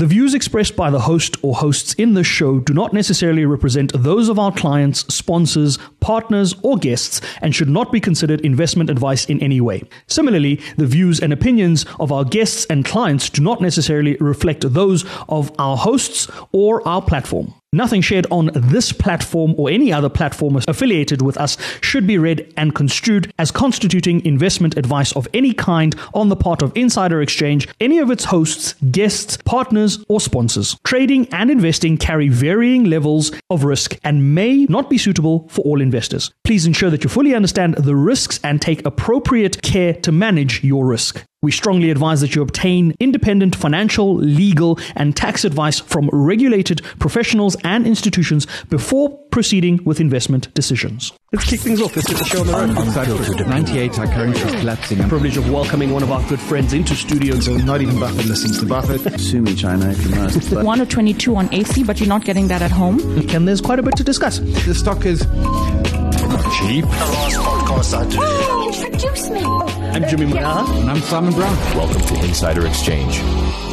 The views expressed by the host or hosts in this show do not necessarily represent those of our clients, sponsors, partners, or guests and should not be considered investment advice in any way. Similarly, the views and opinions of our guests and clients do not necessarily reflect those of our hosts or our platform. Nothing shared on this platform or any other platform affiliated with us should be read and construed as constituting investment advice of any kind on the part of Insider Exchange, any of its hosts, guests, partners, or sponsors. Trading and investing carry varying levels of risk and may not be suitable for all investors. Please ensure that you fully understand the risks and take appropriate care to manage your risk. We strongly advise that you obtain independent financial, legal, and tax advice from regulated professionals and institutions before proceeding with investment decisions. Let's kick things off. Let's get the show on the road. 98 are currently collapsing. Privilege of welcoming one of our good friends into studio. So not even Buffett listens to Buffett. Sue me, China, if you must. 1 or 22 on AC, but you're not getting that at home. And there's quite a bit to discuss. The stock is cheap. The last podcast I did. Oh, introduce me. I'm Jimmy Magaha. And I'm Simon Brown. Welcome to Insider Exchange.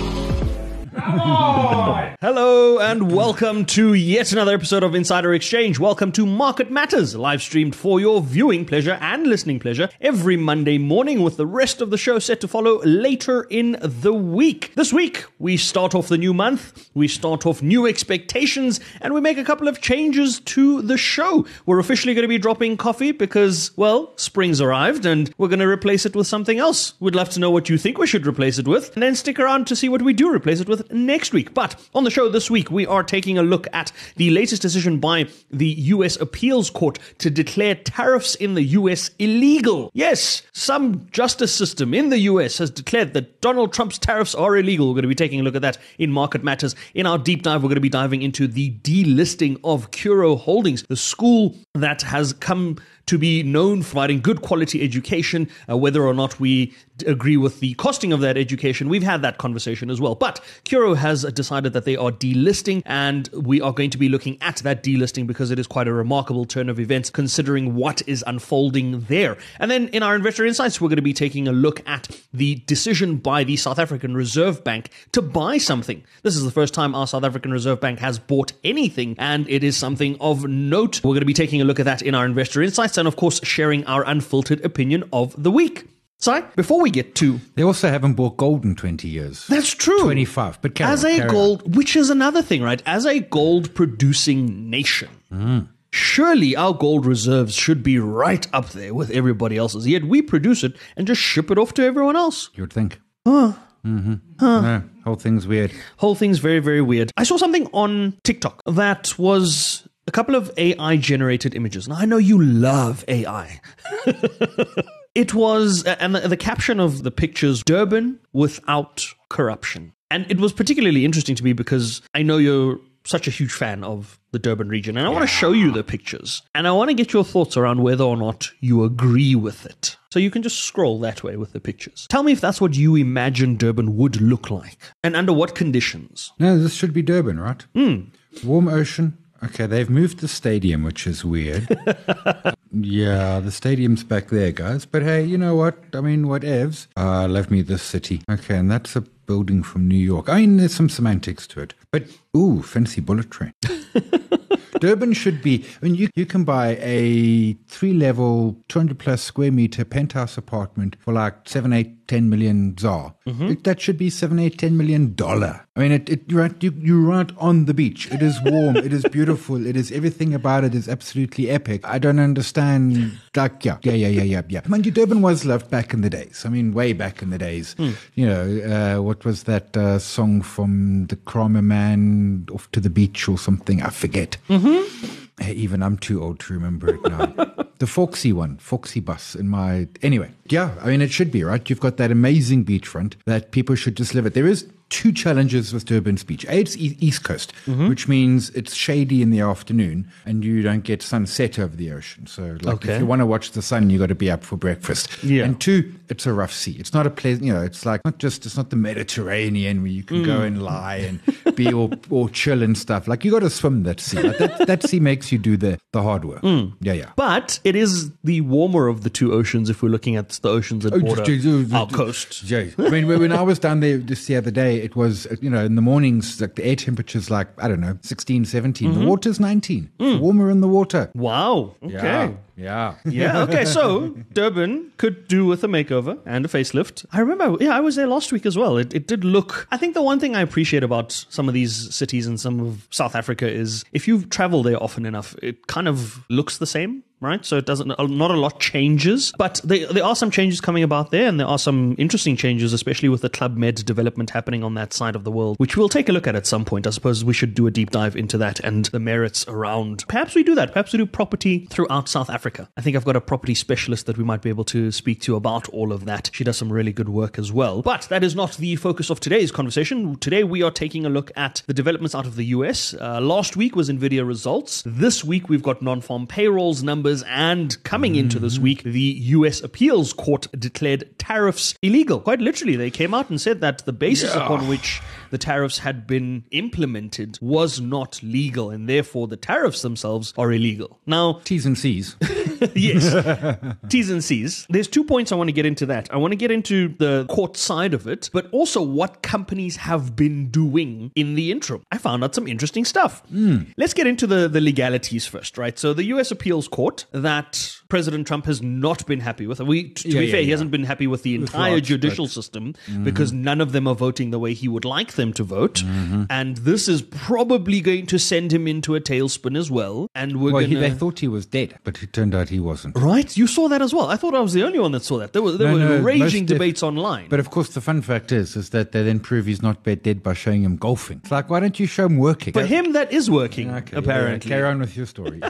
Hello and welcome to yet another episode of Insider Exchange. Welcome to Market Matters, live streamed for your viewing pleasure and listening pleasure every Monday morning, with the rest of the show set to follow later in the week. This week, we start off the new month, we start off new expectations, and we make a couple of changes to the show. We're officially going to be dropping coffee because, well, spring's arrived and we're going to replace it with something else. We'd love to know what you think we should replace it with, and then stick around to see what we do replace it with next week. But on the show this week, we are taking a look at the latest decision by the US Appeals Court to declare tariffs in the US illegal. Yes, some justice system in the US has declared that Donald Trump's tariffs are illegal. We're going to be taking a look at that in Market Matters. In our deep dive, we're going to be diving into the delisting of Curro Holdings, the school that has come to be known for providing good quality education, whether or not we agree with the costing of that education. We've had that conversation as well. But Curro has decided that they are delisting, and we are going to be looking at that delisting because it is quite a remarkable turn of events considering what is unfolding there. And then in our Investor Insights, we're going to be taking a look at the decision by the South African Reserve Bank to buy something. This is the first time our South African Reserve Bank has bought anything, and it is something of note. We're going to be taking a look at that in our Investor Insights, and of course sharing our unfiltered opinion of the week. So, before we get to... They also haven't bought gold in 20 years. That's true. 25. But as a gold, which is another thing, right? As a gold producing nation, surely our gold reserves should be right up there with everybody else's. Yet we produce it and just ship it off to everyone else. You would think. No, whole thing's weird. Whole thing's very, very weird. I saw something on TikTok that was a couple of AI-generated images. Now, I know you love AI. It was, and the caption of the pictures, Durban without corruption. And it was particularly interesting to me because I know you're such a huge fan of the Durban region. And I want to show you the pictures. And I want to get your thoughts around whether or not you agree with it. So you can just scroll that way with the pictures. Tell me if that's what you imagine Durban would look like. And under what conditions. No, this should be Durban, right? Warm ocean. Okay, they've moved the stadium, which is weird. Yeah, the stadium's back there, guys. But hey, you know what? I mean, whatevs. Love me this city. Okay, and that's a building from New York. I mean, there's some semantics to it. But, ooh, fancy bullet train. Durban should be, I mean, you can buy a 3-level, 200-plus square meter penthouse apartment for like 7, 8, 10 million ZAR. That should be $7, 8, 10 million. I mean, you're right on the beach. It is warm. It is beautiful. It is everything about it is absolutely epic. I don't understand. Like, yeah. Mind you, Durban was loved back in the days. I mean, way back in the days. You know, what was that song from the Kramer Man, Off to the Beach or something? I forget. Hey, even I'm too old to remember it now. The Foxy one, Foxy bus in my... Anyway, yeah, I mean, it should be, right? You've got that amazing beachfront that people should just live at. There is two challenges with Durban's beach. A, it's East Coast, which means it's shady in the afternoon and you don't get sunset over the ocean. So like if you want to watch the sun, you got to be up for breakfast. Yeah. And 2, it's a rough sea. It's not a pleasant, you know, it's like it's not the Mediterranean where you can go and lie and be all chill and stuff. Like you got to swim that sea. Like that sea makes you do the hard work. Yeah. But it is the warmer of the two oceans if we're looking at the oceans that border our coast. Yeah. I mean, when I was down there just the other day, it was, in the mornings, like the air temperature's like, I don't know, 16, 17. The water's 19. It's warmer in the water. Wow. Okay. Yeah. Yeah, okay, so Durban could do with a makeover and a facelift. I remember, I was there last week as well. It did look, I think the one thing I appreciate about some of these cities in some of South Africa is if you travel there often enough, it kind of looks the same. Right, so it doesn't. Not a lot changes, but there are some changes coming about there, and there are some interesting changes, especially with the Club Med development happening on that side of the world, which we'll take a look at some point. I suppose we should do a deep dive into that and the merits around. Perhaps we do that. Perhaps we do property throughout South Africa. I think I've got a property specialist that we might be able to speak to about all of that. She does some really good work as well. But that is not the focus of today's conversation. Today we are taking a look at the developments out of the US. Last week was NVIDIA results. This week we've got non-farm payrolls numbers, and coming into this week, the US Appeals Court declared tariffs illegal. Quite literally, they came out and said that the basis upon which the tariffs had been implemented was not legal, and therefore the tariffs themselves are illegal. Now, T's and C's. Yes, T's and C's. There's 2 points I want to get into that. I want to get into the court side of it, but also what companies have been doing in the interim. I found out some interesting stuff. Let's get into the legalities first, right? So the US Appeals Court that President Trump has not been happy with. To be fair, he hasn't been happy with the entire judicial system because none of them are voting the way he would like them to vote. And this is probably going to send him into a tailspin as well. And they thought he was dead, but it turned out he wasn't. Right? You saw that as well. I thought I was the only one that saw that. There were raging debates online. But of course, the fun fact is that they then prove he's not dead by showing him golfing. It's like, why don't you show him working? For him, that is working, apparently. Carry on with your story.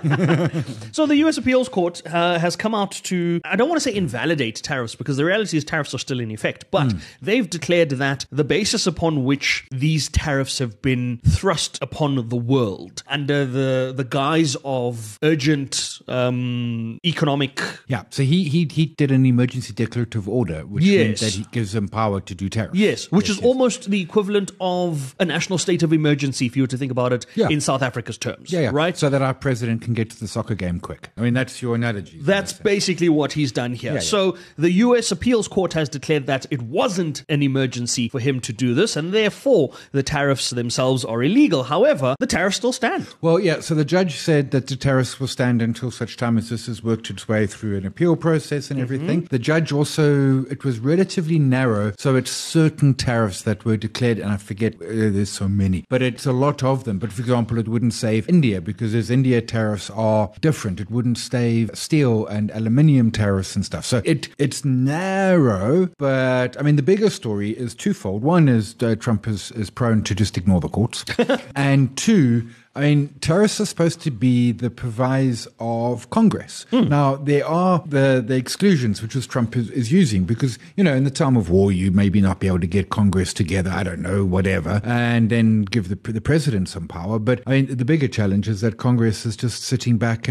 So the US Appeals Court has come out to, I don't want to say invalidate tariffs, because the reality is tariffs are still in effect, but they've declared that the basis upon which these tariffs have been thrust upon the world under the guise of urgent economic... Yeah, so he did an emergency declarative order, which means that he gives them power to do tariffs. Yes, which is almost the equivalent of a national state of emergency, if you were to think about it, in South Africa's terms. Yeah, right? So that our president can get to the soccer game quick. I mean, that's your analogy. That's basically what he's done here. So the US Appeals Court has declared that it wasn't an emergency for him to do this, and therefore the tariffs themselves are illegal. However, the tariffs still stand. Well, yeah, so the judge said that the tariffs will stand until such time as this has worked its way through an appeal process and everything. The judge also, it was relatively narrow, so it's certain tariffs that were declared, and I forget, there's so many, but it's a lot of them. But for example, it wouldn't save India, because as India tariffs are different. It wouldn't save steel and aluminium tariffs and stuff. So it's narrow, but I mean, the bigger story is twofold. One is Trump is prone to just ignore the courts. And two, I mean, tariffs are supposed to be the purveyors of Congress. Now, there are the exclusions, which Trump is using, because, in the time of war, you maybe not be able to get Congress together, I don't know, whatever, and then give the president some power. But, I mean, the bigger challenge is that Congress is just sitting back.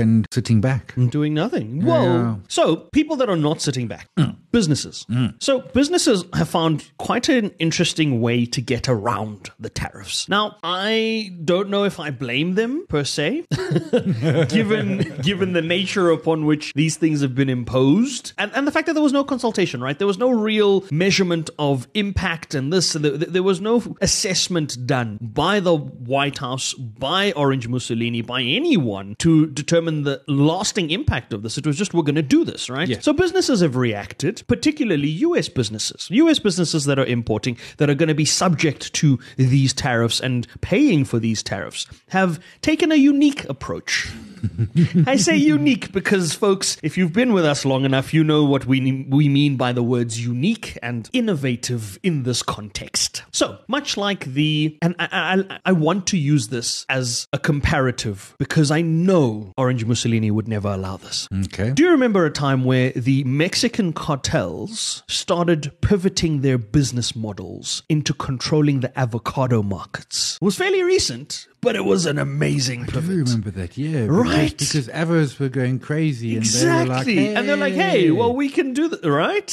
Doing nothing. Well, so people that are not sitting back, businesses. So businesses have found quite an interesting way to get around the tariffs. Now, I don't know if I blame them per se, given the nature upon which these things have been imposed, and the fact that there was no consultation, right? There was no real measurement of impact, and there was no assessment done by the White House, by Orange Mussolini, by anyone to determine the lasting impact of this. It was just, we're going to do this, right? Yeah. So businesses have reacted, particularly US businesses that are importing, that are going to be subject to these tariffs and paying for these tariffs, have taken a unique approach. I say unique because, folks, if you've been with us long enough, you know what we mean by the words unique and innovative in this context. So, much like and I want to use this as a comparative because I know Orange Mussolini would never allow this. Okay. Do you remember a time where the Mexican cartels started pivoting their business models into controlling the avocado markets? It was fairly recent, but it was an amazing pivot. I do remember that, yeah. Right. Because avos were going crazy. And exactly. they were like, hey. And they're like, hey, well, we can do that, right?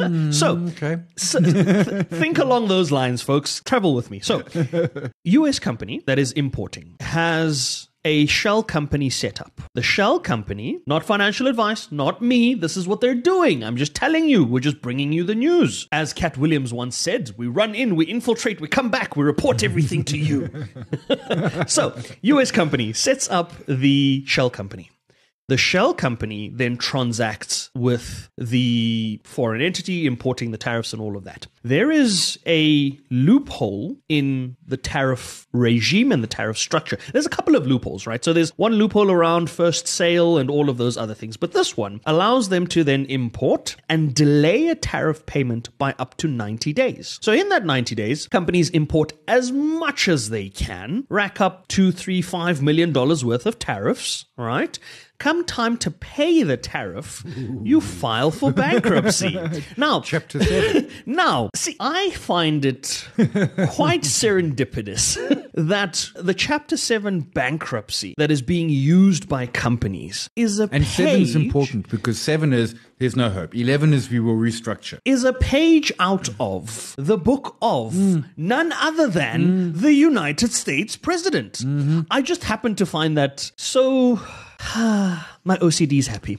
Think along those lines, folks. Travel with me. So, US company that is importing has a shell company set up. The shell company, not financial advice, not me, this is what they're doing. I'm just telling you, we're just bringing you the news. As Cat Williams once said, we run in, we infiltrate, we come back, we report everything to you. So, US company sets up the shell company. The shell company then transacts with the foreign entity, importing the tariffs and all of that. There is a loophole in the tariff regime and the tariff structure. There's a couple of loopholes, right? So there's one loophole around first sale and all of those other things. But this one allows them to then import and delay a tariff payment by up to 90 days. So in that 90 days, companies import as much as they can, rack up $2, $3, $5 million worth of tariffs, right? Come time to pay the tariff, you file for bankruptcy. Now, Chapter 7. Now, see, I find it quite serendipitous that the Chapter 7 bankruptcy that is being used by companies is a And page... 7 is important because 7 is there's no hope. 11 is we will restructure. Is a page out of the book of none other than the United States President. Mm-hmm. I just happen to find that so... my OCD's happy.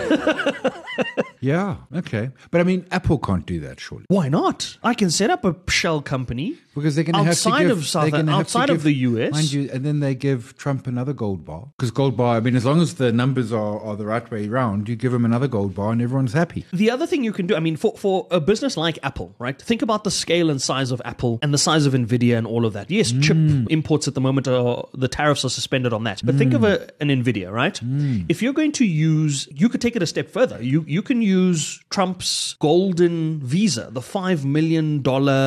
Yeah, okay. But I mean, Apple can't do that, surely. Why not? I can set up a shell company Because they're going to have to outside give, of South, they're gonna have to outside give- of the US. mind you, and then they give Trump another gold bar. Because gold bar, I mean, as long as the numbers are the right way around, you give him another gold bar and everyone's happy. The other thing you can do, I mean, for a business like Apple, right? Think about the scale and size of Apple and the size of Nvidia and all of that. Yes, chip imports at the moment, the tariffs are suspended on that. But think of an Nvidia, right? If you're going to use, you could take it a step further. You can use Trump's golden visa, the $5 million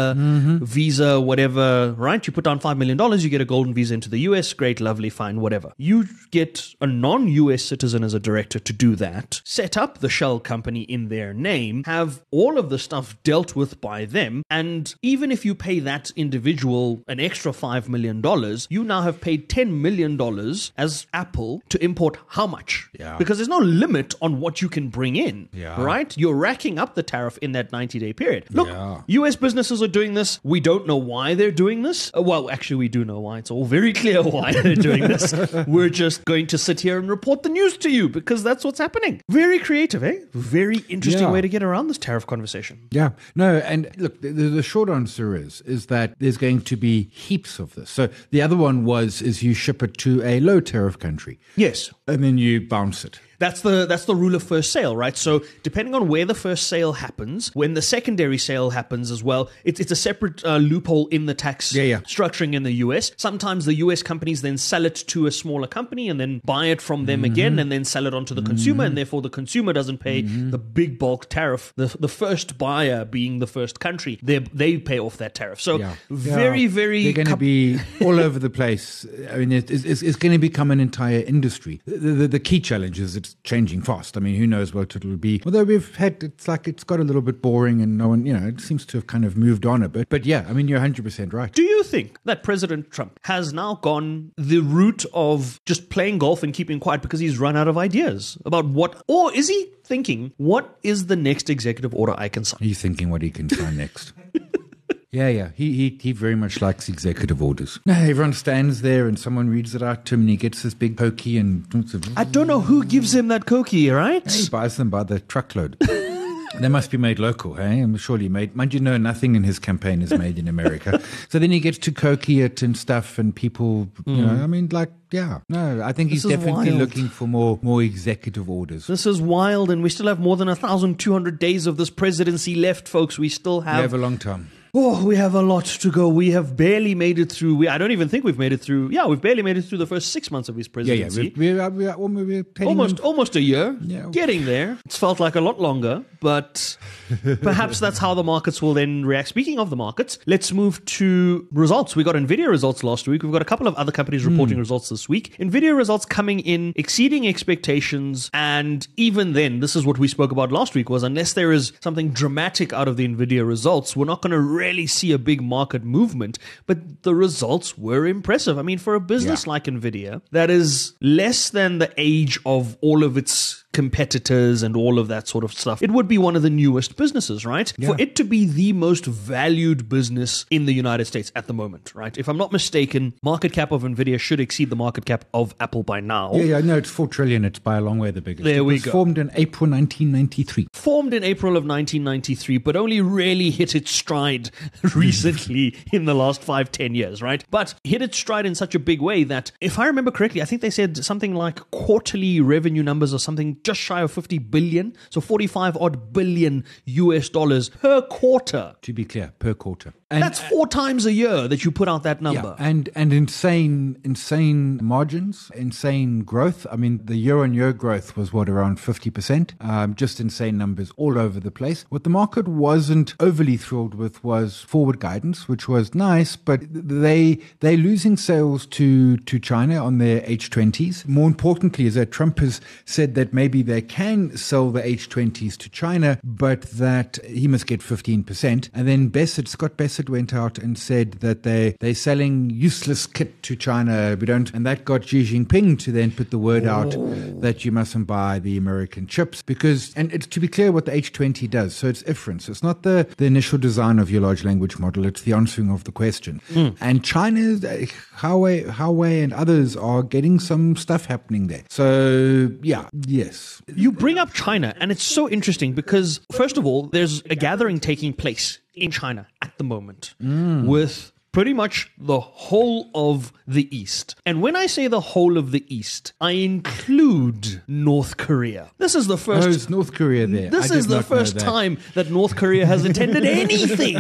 visa, whatever, right? You put down $5 million, you get a golden visa into the US. Great, lovely, fine, whatever. You get a non-US citizen as a director to do that, set up the shell company in their name, have all of the stuff dealt with by them, and even if you pay that individual an extra $5 million, you now have paid $10 million as Apple to import how much? Yeah. Because there's no limit on what you can bring in, Yeah. right? You're racking up the tariff in that 90-day period. Look, Yeah. US businesses are doing this. We don't know why they're doing this. Well, actually, we do know why. It's all very clear why they're doing this. We're just going to sit here and report the news to you because that's what's happening. Very creative, eh? Very interesting Yeah. way to get around this tariff conversation. Yeah, no, and look, the short answer is that there's going to be heaps of this. So the other one is you ship it to a low tariff country, Yes. and then you bounce it. That's the rule of first sale, right? So depending on where the first sale happens, when the secondary sale happens as well, it's a separate loophole in the tax structuring in the US. Sometimes the US companies then sell it to a smaller company and then buy it from them again and then sell it on to the consumer, and therefore the consumer doesn't pay the big bulk tariff. The first buyer being the first country, they pay off that tariff. So very, very... They're going to be all over the place. I mean, it's going to become an entire industry. The key challenge is it's changing fast. I mean, who knows what it'll be. Although it's got a little bit boring and no one, it seems to have kind of moved on a bit. But yeah, I mean, you're 100% right. Do you think that President Trump has now gone the route of just playing golf and keeping quiet because he's run out of ideas about what, or is he thinking, what is the next executive order I can sign? He's thinking what he can sign next. Yeah. He very much likes executive orders. No, everyone stands there and someone reads it out to him and he gets this big pokey and I don't know who gives him that cookie, right? he buys them by the truckload. They must be made local, hey? I'm surely made. Mind you, know, nothing in his campaign is made in America. So then he gets to cokie it and stuff, and people, I mean, I think he's This is definitely wild. looking for more executive orders. This is wild, and we still have more than 1,200 days of this presidency left, folks. We still We have have... a long time. Oh, we have a lot to go. We have barely made it through. I don't even think we've made it through. Yeah, we've barely made it through the first 6 months of his presidency. We're heading Almost a year. Yeah. Getting there. It's felt like a lot longer, but perhaps that's how the markets will then react. Speaking of the markets, let's move to results. We got NVIDIA results last week. We've got a couple of other companies reporting results this week. NVIDIA results coming in, exceeding expectations, and even then, this is what we spoke about last week, was unless there is something dramatic out of the NVIDIA results, we're not going to really see a big market movement, but the results were impressive. I mean, for a business like NVIDIA, that is less than the age of all of its competitors and all of that sort of stuff, it would be one of the newest businesses, right? Yeah. For it to be the most valued business in the United States at the moment, right? If I'm not mistaken, market cap of NVIDIA should exceed the market cap of Apple by now. Yeah, no, it's 4 trillion. It's by a long way the biggest. There it we was go. Formed in April 1993. Formed in April of 1993, but only really hit its stride recently in the last 5-10 years, right? But hit its stride in such a big way that, if I remember correctly, I think they said something like quarterly revenue numbers or something just shy of 50 billion, so 45 odd billion US dollars per quarter. To be clear, per quarter. And, That's 4 times a year that you put out that number. yeah, and insane margins, insane growth. I mean, the year-on-year growth was around 50%. Just insane numbers all over the place. What the market wasn't overly thrilled with was forward guidance, which was nice, but they're losing sales to China on their H20s. More importantly, is that Trump has said that maybe they can sell the H20s to China, but that he must get 15%. And then Scott Bassett went out and said that they're selling useless kit to China. And that got Xi Jinping to then put the word out that you mustn't buy the American chips and it's to be clear what the H20 does. So it's inference. It's not the initial design of your large language model. It's the answering of the question. And China, Huawei and others are getting some stuff happening there. So yeah, yes. You bring up China, and it's so interesting because, first of all, there's a gathering taking place in China at the moment with pretty much the whole of the East. And when I say the whole of the East, I include North Korea. This is the first... Oh, is North Korea there? This is the first time that North Korea has attended anything.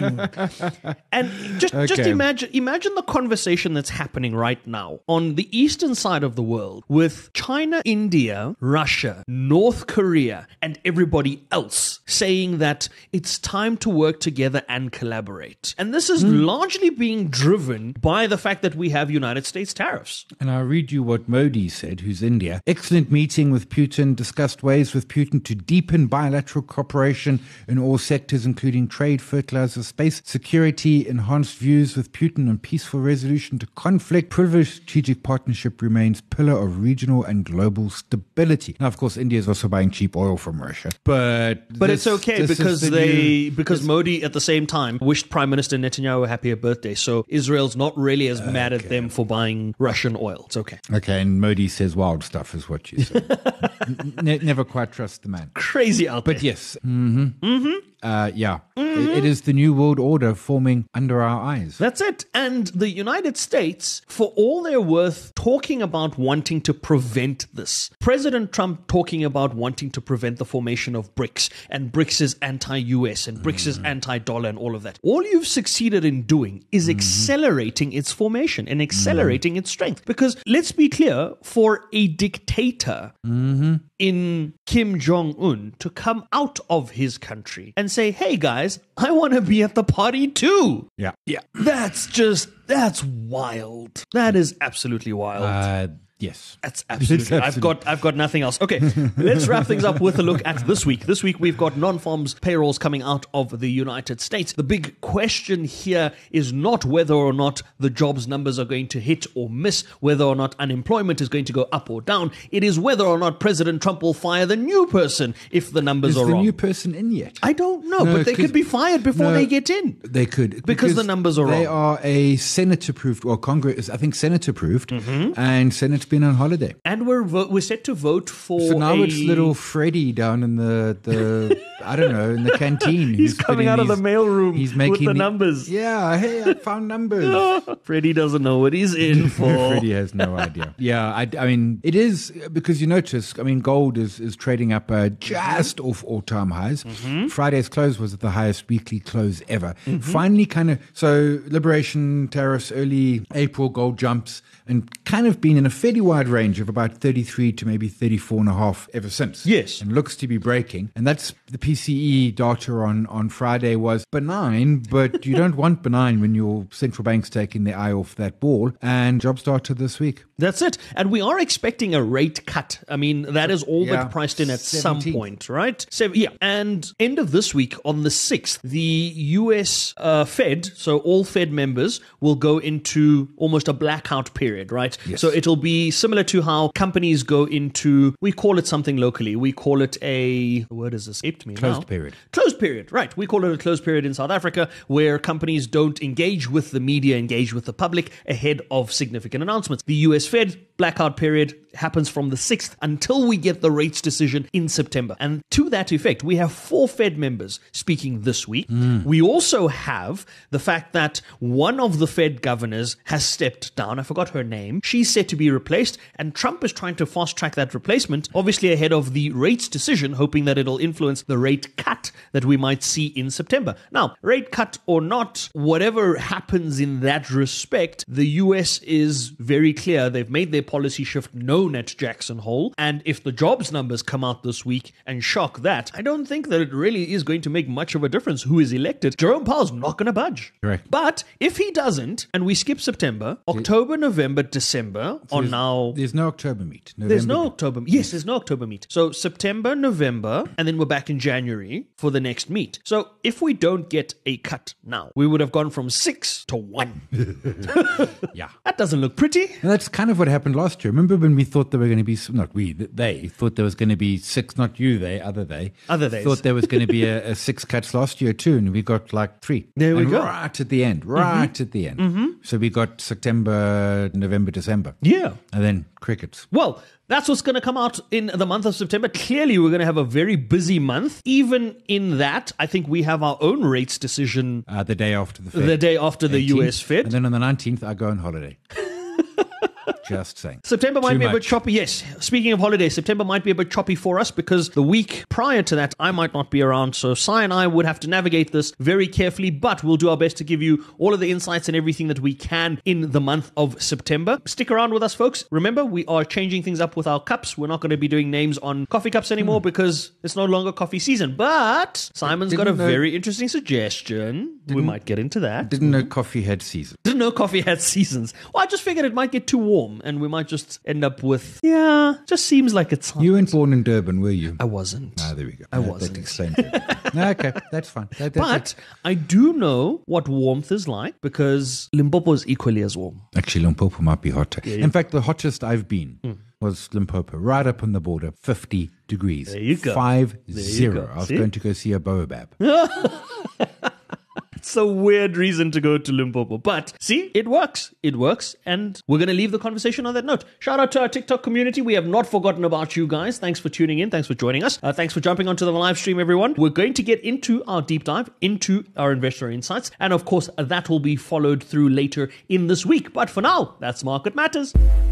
And just imagine the conversation that's happening right now on the eastern side of the world with China, India, Russia, North Korea, and everybody else saying that it's time to work together and collaborate. And this is largely being driven by the fact that we have United States tariffs. And I'll read you what Modi said, who's India. Excellent meeting with Putin, discussed ways with Putin to deepen bilateral cooperation in all sectors, including trade, fertilizer, space, security, enhanced views with Putin on peaceful resolution to conflict. Privileged strategic partnership remains pillar of regional and global stability. Now, of course, India is also buying cheap oil from Russia. But it's okay because Modi at the same time wished Prime Minister Netanyahu a happier birthday. So Israel's not really as mad at them for buying Russian oil. It's okay. Okay, and Modi says wild stuff is what you said. Never quite trust the man. Crazy out there. But yes. It is the new world order forming under our eyes. That's it. And the United States, for all they're worth, talking about wanting to prevent this. President Trump talking about wanting to prevent the formation of BRICS, and BRICS is anti-US, and BRICS is anti-dollar and all of that. All you've succeeded in doing is accelerating its formation and accelerating its strength. Because let's be clear, for a dictator in Kim Jong-un to come out of his country and say, hey guys, I want to be at the party too. Yeah. That's wild. That is absolutely wild. Yes. That's absolutely. I've got nothing else. Okay, let's wrap things up with a look at this week. This week we've got non-farms payrolls coming out of the United States. The big question here is not whether or not the jobs numbers are going to hit or miss, whether or not unemployment is going to go up or down. It is whether or not President Trump will fire the new person if the numbers are wrong. Is the new person in yet? I don't know, but they could be fired before they get in. They could. Because the numbers are wrong. They are a Senate-approved, or Congress, I think Senate-approved, and Senate's been on holiday. And we're set to vote for So now it's little Freddie down in the I don't know, in the canteen. He's coming out of the mailroom with the numbers. Yeah, hey, I found numbers. Freddie doesn't know what he's in for. Freddie has no idea. Yeah, I mean, it is, because you notice, I mean, gold is trading up just off all-time highs. Friday's close was at the highest weekly close ever. Finally so liberation tariffs, early April, gold jumps, and kind of been in a fairly wide range of about 33 to maybe 34.5 ever since. Yes. And looks to be breaking. And that's the PCE data on Friday was benign, but you don't want benign when your central bank's taking their eye off that ball. And jobs started this week. That's it. And we are expecting a rate cut. I mean, that is all but priced in at 17th. some point, right? And end of this week, on the 6th, the US Fed, so all Fed members, will go into almost a blackout period, right? Yes. So it'll be be similar to how companies go into, we call it something locally. We call it the word has escaped me now. Closed period. Closed period, right. We call it a closed period in South Africa, where companies don't engage with the media, engage with the public ahead of significant announcements. The US Fed blackout period happens from the 6th until we get the rates decision in September. And to that effect, we have 4 Fed members speaking this week. We also have the fact that one of the Fed governors has stepped down. I forgot her name. She's set to be replaced, and Trump is trying to fast track that replacement, obviously ahead of the rates decision, hoping that it'll influence the rate cut that we might see in September. Now, rate cut or not, whatever happens in that respect, the US is very clear. They've made their policy shift known at Jackson Hole, and if the jobs numbers come out this week and shock that, I don't think that it really is going to make much of a difference who is elected. Jerome Powell's not going to budge. Correct. But if he doesn't, and we skip September, October, November, December on now... There's no October meet. There's no October. Yes, there's no October meet. So September, November, and then we're back in January for the next meet. So if we don't get a cut now, we would have gone from 6 to 1. Yeah. That doesn't look pretty. And that's kind of what happened last year. Remember when we thought there were going to be, not we, they thought there was going to be 6, not you, other days. Thought there was going to be a 6 cuts last year too, and we got like 3. There we go. Right at the end, at the end. Mm-hmm. So we got September, November, December. Yeah. And then crickets. Well, that's what's going to come out in the month of September. Clearly, we're going to have a very busy month. Even in that, I think we have our own rates decision. The day after the Fed. The day after the 18th, US Fed. And then on the 19th, I go on holiday. Just saying. September might Too be a bit much. choppy. Yes. Speaking of holidays, September might be a bit choppy for us because the week prior to that, I might not be around. So Sai and I would have to navigate this very carefully, but we'll do our best to give you all of the insights and everything that we can in the month of September. Stick around with us, folks. Remember, we are changing things up with our cups. We're not going to be doing names on coffee cups anymore because it's no longer coffee season. But Simon's got a very interesting suggestion. We might get into that. Didn't know coffee had seasons. Didn't know coffee had seasons. Well, I just figured it might get too warm and we might just end up with, just seems like it's... You weren't born in Durban, were you? I wasn't. Ah, there we go. I wasn't. That explains it. Okay, that's fine. But I do know what warmth is like because Limpopo is equally as warm. Actually, Limpopo might be hotter. In fact, the hottest I've been was Limpopo, right up on the border, 50 degrees. There you go. 50. go. I was See? going to go see a baobab. It's a weird reason to go to Limpopo. But see, it works. It works. And we're going to leave the conversation on that note. Shout out to our TikTok community. We have not forgotten about you guys. Thanks for tuning in. Thanks for joining us. Thanks for jumping onto the live stream, everyone. We're going to get into our deep dive into our investor insights. And of course, that will be followed through later in this week. But for now, that's Market Matters.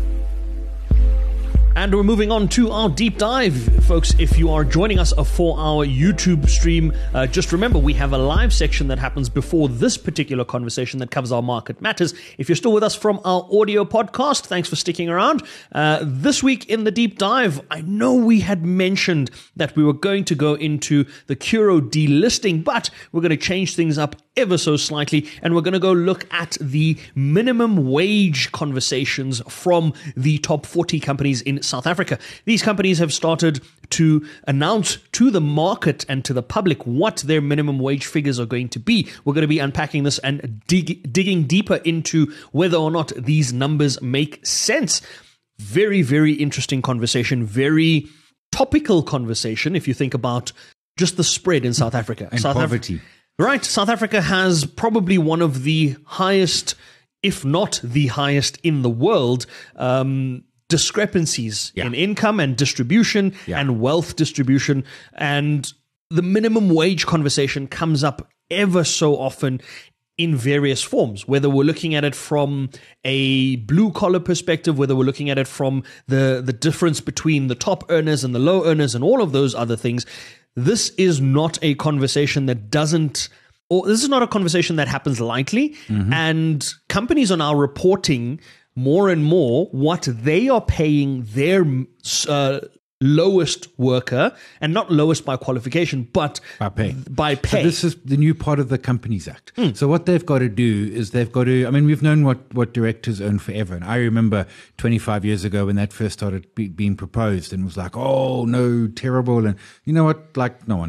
And we're moving on to our deep dive. Folks, if you are joining us for our YouTube stream, just remember we have a live section that happens before this particular conversation that covers our market matters. If you're still with us from our audio podcast, thanks for sticking around. This week in the deep dive, I know we had mentioned that we were going to go into the Curro delisting, but we're going to change things up ever so slightly, and we're going to go look at the minimum wage conversations from the top 40 companies in South Africa. These companies have started to announce to the market and to the public what their minimum wage figures are going to be. We're going to be unpacking this and digging deeper into whether or not these numbers make sense. Very, very interesting conversation, very topical conversation if you think about just the spread in South Africa. And poverty. Right. South Africa has probably one of the highest, if not the highest in the world, discrepancies in income and distribution and wealth distribution. And the minimum wage conversation comes up ever so often in various forms, whether we're looking at it from a blue collar perspective, whether we're looking at it from the difference between the top earners and the low earners and all of those other things. This is not a conversation that this is not a conversation that happens lightly. And companies are now reporting more and more what they are paying their lowest worker, and not lowest by qualification, but by pay. So this is the new part of the Companies Act. So what they've got to do is we've known what directors earn forever. And I remember 25 years ago when that first started being proposed and was like, oh no, terrible. And you know what? Like no one died.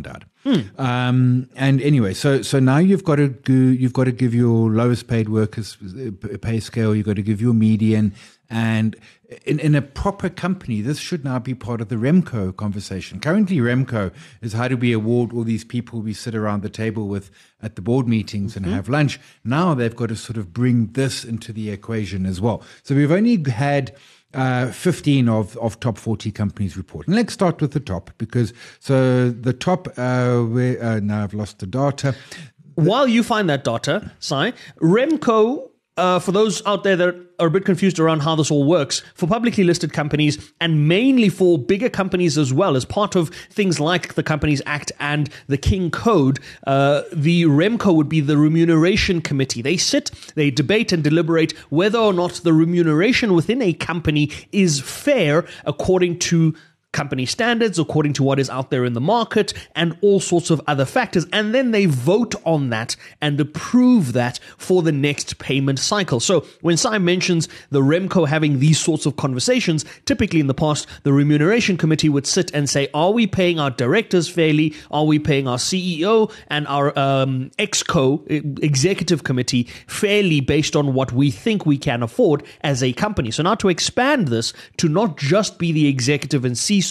And anyway, so now you've got to give your lowest paid workers a pay scale. You've got to give your median. And in a proper company, this should now be part of the Remco conversation. Currently, Remco is how do we award all these people we sit around the table with at the board meetings and have lunch. Now they've got to sort of bring this into the equation as well. So we've only had 15 of top 40 companies report. And let's start with the top so the top, now I've lost the data. While you find that data, Si, Remco, for those out there that are a bit confused around how this all works, for publicly listed companies and mainly for bigger companies as well, as part of things like the Companies Act and the King Code, the Remco would be the remuneration committee. They sit, they debate and deliberate whether or not the remuneration within a company is fair according to company standards, according to what is out there in the market, and all sorts of other factors. And then they vote on that and approve that for the next payment cycle. So when Si mentions the Remco having these sorts of conversations, typically in the past, the remuneration committee would sit and say, are we paying our directors fairly? Are we paying our CEO and our exco, executive committee, fairly based on what we think we can afford as a company? So now to expand this to not just be the executive and C-suite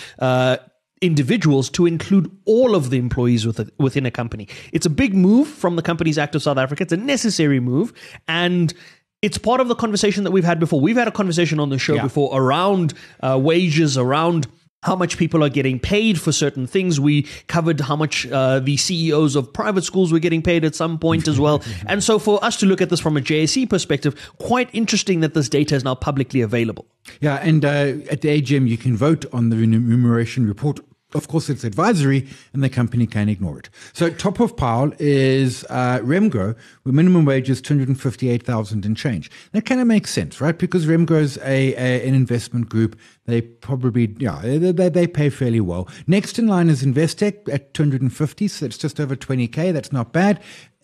individuals, to include all of the employees within a company. It's a big move from the Companies Act of South Africa. It's a necessary move, and it's part of the conversation that we've had before. We've had a conversation on the show before around wages, around how much people are getting paid for certain things. We covered how much the CEOs of private schools were getting paid at some point as well. And so for us to look at this from a JSE perspective, quite interesting that this data is now publicly available. Yeah, and at the AGM, you can vote on the remuneration report. Of course, it's advisory, and the company can ignore it. So top of pile is Remgro, with minimum wage is 258,000 and change. That kind of makes sense, right? Because Remgro is an investment group. They probably, they pay fairly well. Next in line is Investec at 250, so it's just over 20K. That's not bad.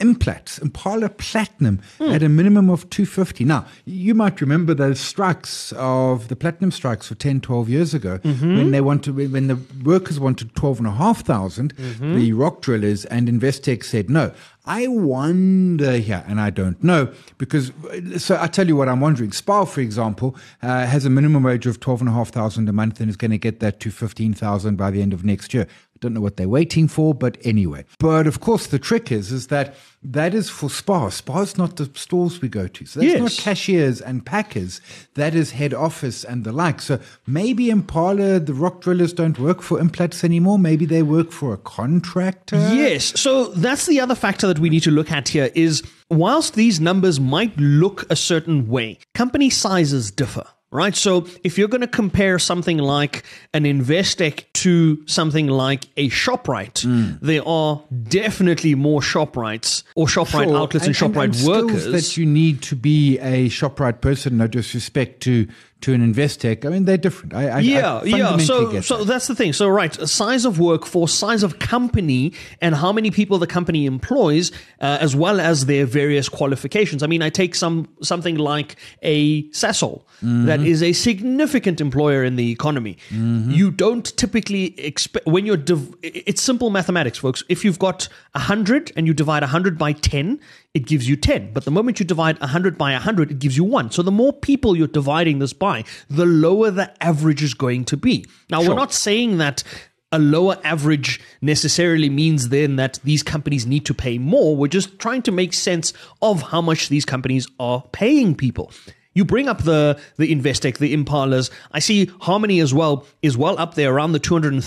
Impala Platinum at a minimum of 250. Now, you might remember those strikes of the platinum strikes for 10, 12 years ago when the workers wanted 12,500, the rock drillers and Investec said no. I wonder here, and I don't know, because, so I tell you what I'm wondering. Spar, for example, has a minimum wage of 12,500 a month and is going to get that to 15,000 by the end of next year. I don't know what they're waiting for, but anyway. But of course, the trick is that is for Spar. Spar's not the stores we go to. So that's not cashiers and packers. That is head office and the like. So maybe Impala, the rock drillers don't work for Implats anymore. Maybe they work for a contractor. Yes. So that's the other factor that we need to look at here is, whilst these numbers might look a certain way, company sizes differ. Right, so if you're going to compare something like an Investec to something like a ShopRite, there are definitely more ShopRites or ShopRite outlets and ShopRite workers. Skills that you need to be a ShopRite person, no disrespect to an Investec. I mean, they're different. I fundamentally get so that's the thing. So, right, size of workforce, size of company, and how many people the company employs, as well as their various qualifications. I mean, I take something like a Sasol that is a significant employer in the economy. You don't typically expect, when you're, it's simple mathematics, folks. If you've got 100 and you divide 100 by 10, it gives you 10. But the moment you divide 100 by 100, it gives you 1. So the more people you're dividing this by, the lower the average is going to be. Now, we're not saying that a lower average necessarily means then that these companies need to pay more. We're just trying to make sense of how much these companies are paying people. You bring up the Investec, the Impalas. I see Harmony as well is well up there, around the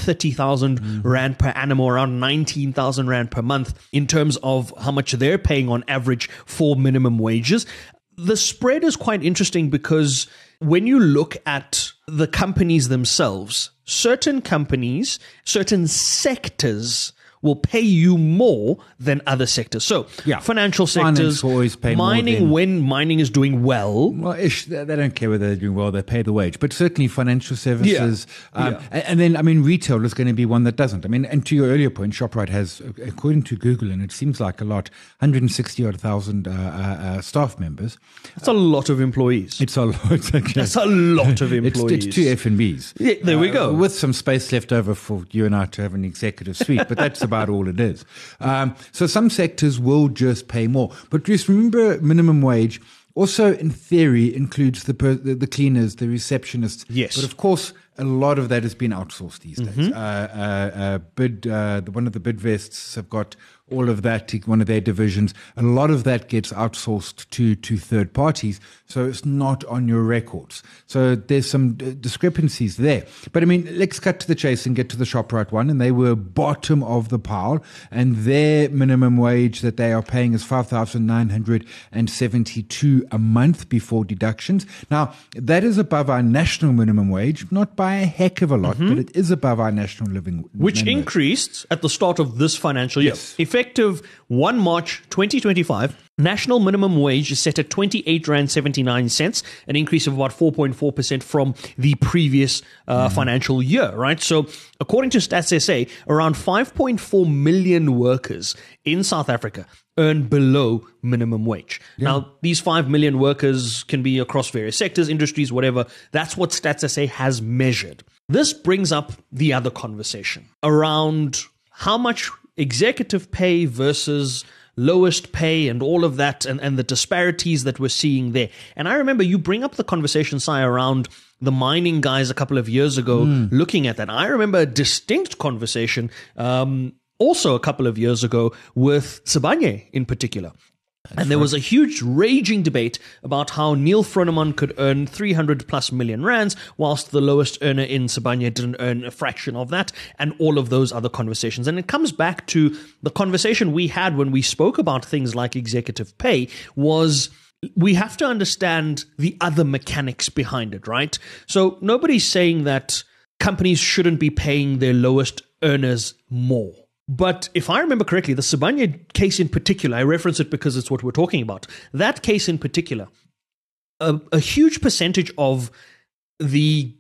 230,000 Rand per annum, or around 19,000 Rand per month in terms of how much they're paying on average for minimum wages. The spread is quite interesting because when you look at the companies themselves, certain companies, certain sectors will pay you more than other sectors. So, financial sectors, mining, when mining is doing well. Well, they don't care whether they're doing well, they pay the wage. But certainly financial services. And then, I mean, retail is going to be one that doesn't. I mean, and to your earlier point, ShopRite has, according to Google, and it seems like a lot, 160,000 staff members. That's a lot of employees. It's a lot. That's a lot of employees. It's two F&Bs. Yeah, there we go. With some space left over for you and I to have an executive suite, but that's about all it is. So some sectors will just pay more. But just remember, minimum wage also, in theory, includes the cleaners, the receptionists. Yes. But of course, a lot of that has been outsourced these days. One of the Bidvests have got all of that, one of their divisions. A lot of that gets outsourced to third parties, so it's not on your records. So there's some discrepancies there. But I mean, let's cut to the chase and get to the ShopRite one. And they were bottom of the pile, and their minimum wage that they are paying is $5,972 a month before deductions. Now, that is above our national minimum wage, not by a heck of a lot, but it is above our national living Which minimum increased at the start of this financial year. Yes. Effective 1 March 2025, national minimum wage is set at 28.79 rand, an increase of about 4.4% from the previous financial year, right? So according to Stats SA, around 5.4 million workers in South Africa earn below minimum wage. Now, these 5 million workers can be across various sectors, industries, whatever. That's what Stats SA has measured. This brings up the other conversation around how much executive pay versus lowest pay and all of that and the disparities that we're seeing there. And I remember you bring up the conversation, Si, around the mining guys a couple of years ago looking at that. I remember a distinct conversation also a couple of years ago with Sibanye in particular. And there was a huge raging debate about how Neil Froneman could earn 300 plus million rands, whilst the lowest earner in Sibanye didn't earn a fraction of that, and all of those other conversations. And it comes back to the conversation we had when we spoke about things like executive pay was we have to understand the other mechanics behind it, right? So nobody's saying that companies shouldn't be paying their lowest earners more. But if I remember correctly, the Sibanye case in particular, I reference it because it's what we're talking about. That case in particular, a huge percentage of the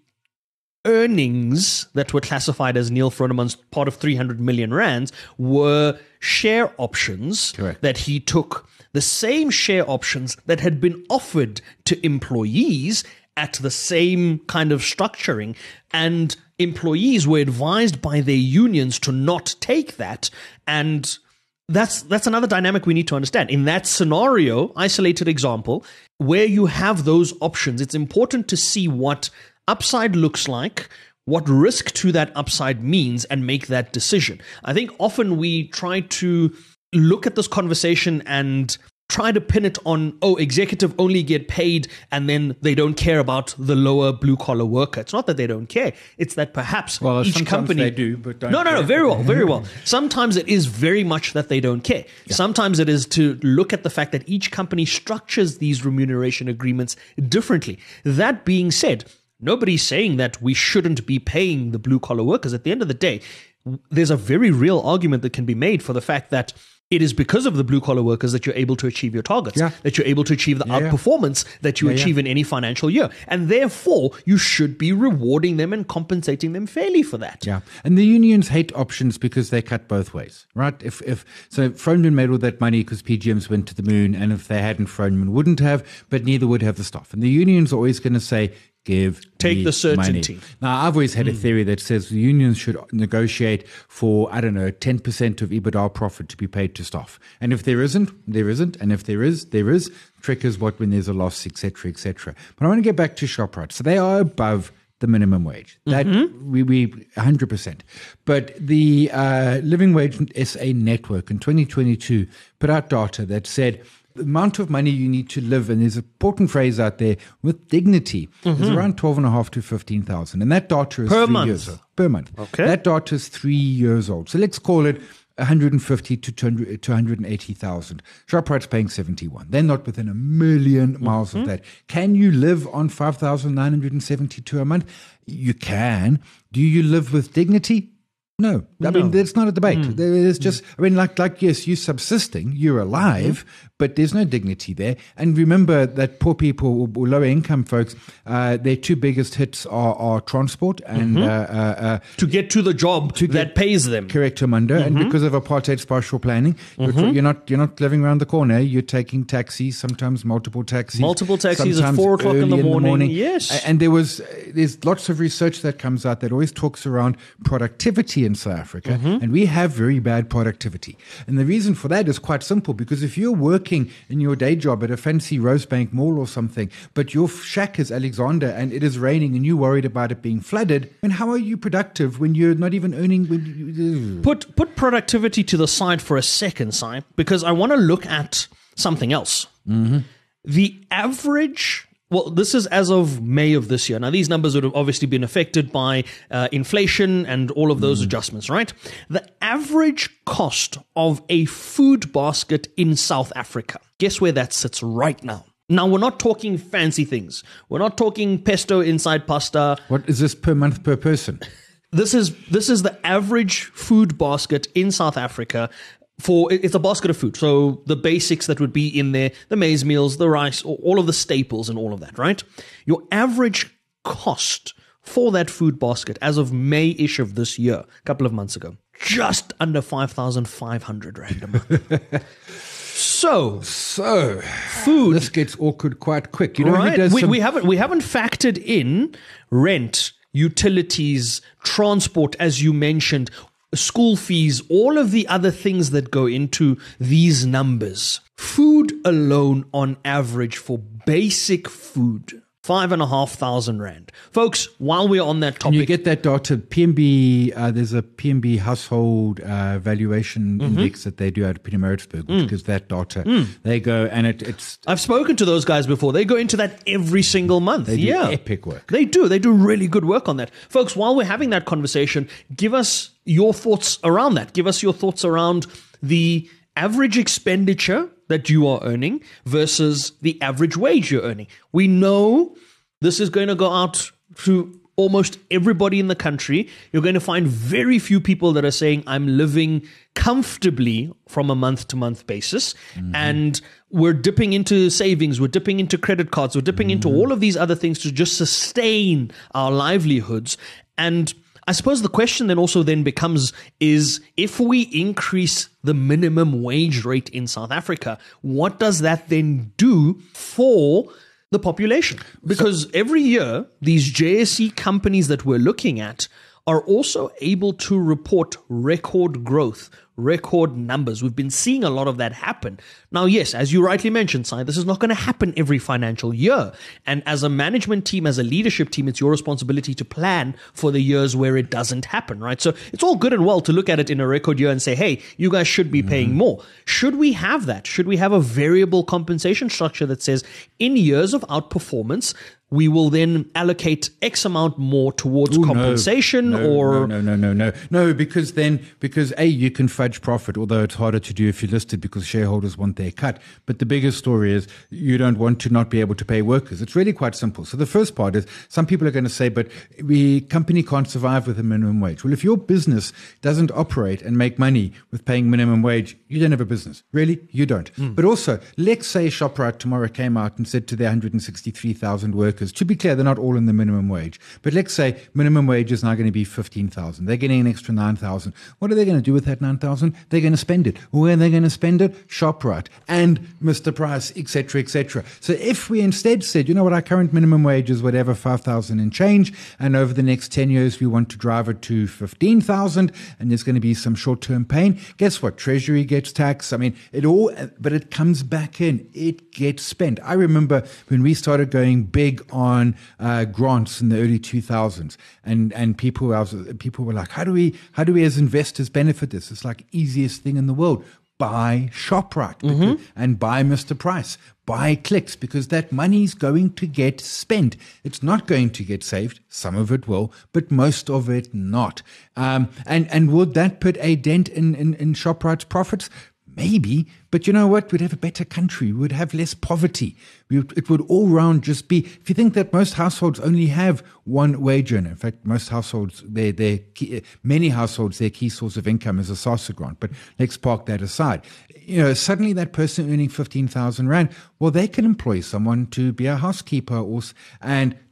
earnings that were classified as Neil Froneman's part of 300 million rands were share options that he took, the same share options that had been offered to employees at the same kind of structuring, and employees were advised by their unions to not take that. And that's another dynamic we need to understand. In that scenario, isolated example, where you have those options, it's important to see what upside looks like, what risk to that upside means, and make that decision. I think often we try to look at this conversation and try to pin it on, executive only get paid and then they don't care about the lower blue-collar worker. It's not that they don't care. It's that perhaps each company... they do, but don't No, care. very well. Sometimes it is very much that they don't care. Yeah. Sometimes it is to look at the fact that each company structures these remuneration agreements differently. That being said, nobody's saying that we shouldn't be paying the blue-collar workers. At the end of the day, there's a very real argument that can be made for the fact that it is because of the blue-collar workers that you're able to achieve your targets, that you're able to achieve the outperformance that you achieve in any financial year. And therefore, you should be rewarding them and compensating them fairly for that. Yeah. And the unions hate options because they cut both ways, right? So Froneman made all that money because PGMs went to the moon, and if they hadn't, Froneman wouldn't have, but neither would have the staff. And the unions are always going to say, take the certainty. Money. Now, I've always had a theory that says the unions should negotiate for, 10% of EBITDA profit to be paid to staff. And if there isn't, there isn't. And if there is, there is. Trick is what when there's a loss, etc., etc. But I want to get back to ShopRite. So they are above the minimum wage. That we 100%. But the Living Wage SA Network in 2022 put out data that said the amount of money you need to live, and there's an important phrase out there, with dignity, is around 12,500 to 15,000. And that data is 3 years old. Per month. Okay. That data is 3 years old. So let's call it 150 to 280,000. ShopRite's paying 71. They're not within a million miles of that. Can you live on 5,972 a month? You can. Do you live with dignity? No. I mean, that's not a debate. There's just, yes, you're subsisting, you're alive, but there's no dignity there. And remember that poor people or lower income folks, their two biggest hits are transport and to get to the job that pays them. Correct, Amanda. And because of apartheid spatial planning, you're not living around the corner. You're taking taxis, sometimes multiple taxis. At 4 o'clock in the morning. Yes. And there's lots of research that comes out that always talks around productivity in South Africa, and we have very bad productivity. And the reason for that is quite simple, because if you're working in your day job at a fancy Rosebank Mall or something, but your shack is Alexander and it is raining and you're worried about it being flooded, then how are you productive when you're not even earning? Put productivity to the side for a second, Si, because I want to look at something else. The average... Well, this is as of May of this year. Now, these numbers would have obviously been affected by inflation and all of those adjustments, right? The average cost of a food basket in South Africa, guess where that sits right now? Now, we're not talking fancy things. We're not talking pesto inside pasta. What is this per month per person? This is the average food basket in South Africa. It's a basket of food. So the basics that would be in there, the maize meals, the rice, all of the staples and all of that, right? Your average cost for that food basket as of May-ish of this year, a couple of months ago, just under 5,500 Rand a month. So food. This gets awkward quite quick. You know, right? We haven't factored in rent, utilities, transport, as you mentioned, school fees, all of the other things that go into these numbers. Food alone on average for basic food, 5,500 Rand. Folks, while we're on that topic... And you get that data, PMB, there's a PMB household valuation index that they do out of Pietermaritzburg, which gives that data. They go, and it's... I've spoken to those guys before. They go into that every single month. They do epic work. They do really good work on that. Folks, while we're having that conversation, give us your thoughts around that. Give us your thoughts around the average expenditure that you are earning versus the average wage you're earning. We know this is going to go out to almost everybody in the country. You're going to find very few people that are saying, I'm living comfortably from a month-to-month basis. And we're dipping into savings, we're dipping into credit cards, we're dipping into all of these other things to just sustain our livelihoods. And I suppose the question then becomes is, if we increase the minimum wage rate in South Africa, what does that then do for the population? Because every year, these JSE companies that we're looking at are also able to report record growth, record numbers. We've been seeing a lot of that happen. Now, yes, as you rightly mentioned, Si, this is not going to happen every financial year. And as a management team, as a leadership team, it's your responsibility to plan for the years where it doesn't happen, right? So it's all good and well to look at it in a record year and say, hey, you guys should be paying more. Should we have that? Should we have a variable compensation structure that says in years of outperformance, we will then allocate X amount more towards compensation? No, because A, you can fudge profit, although it's harder to do if you're listed because shareholders want their cut. But the biggest story is you don't want to not be able to pay workers. It's really quite simple. So the first part is some people are going to say, but company can't survive with a minimum wage. Well, if your business doesn't operate and make money with paying minimum wage, you don't have a business. Really? You don't. But also, let's say Shoprite tomorrow came out and said to their 163,000 workers, to be clear, they're not all in the minimum wage. But let's say minimum wage is now going to be 15,000. They're getting an extra 9,000. What are they going to do with that 9,000? They're going to spend it. Where are they going to spend it? Shoprite and Mr. Price, etc., etc. So if we instead said, you know what, our current minimum wage is whatever, 5,000 and change, and over the next 10 years we want to drive it to 15,000, and there's going to be some short-term pain, guess what? Treasury gets taxed. I mean, but it comes back in. It gets spent. I remember when we started going big on grants in the early 2000s, and people were like, how do we as investors benefit this? It's like easiest thing in the world. Buy Shoprite and buy Mr. Price. Buy clicks, because that money's going to get spent. It's not going to get saved. Some of it will, but most of it not. And would that put a dent in Shoprite's profits? Maybe, but you know what? We'd have a better country. We'd have less poverty. It would all round just be, if you think that most households only have one wage earner. In fact, most households, many households, their key source of income is a SASSA grant, but let's park that aside. You know, suddenly that person earning 15,000 Rand, well, they can employ someone to be a housekeeper and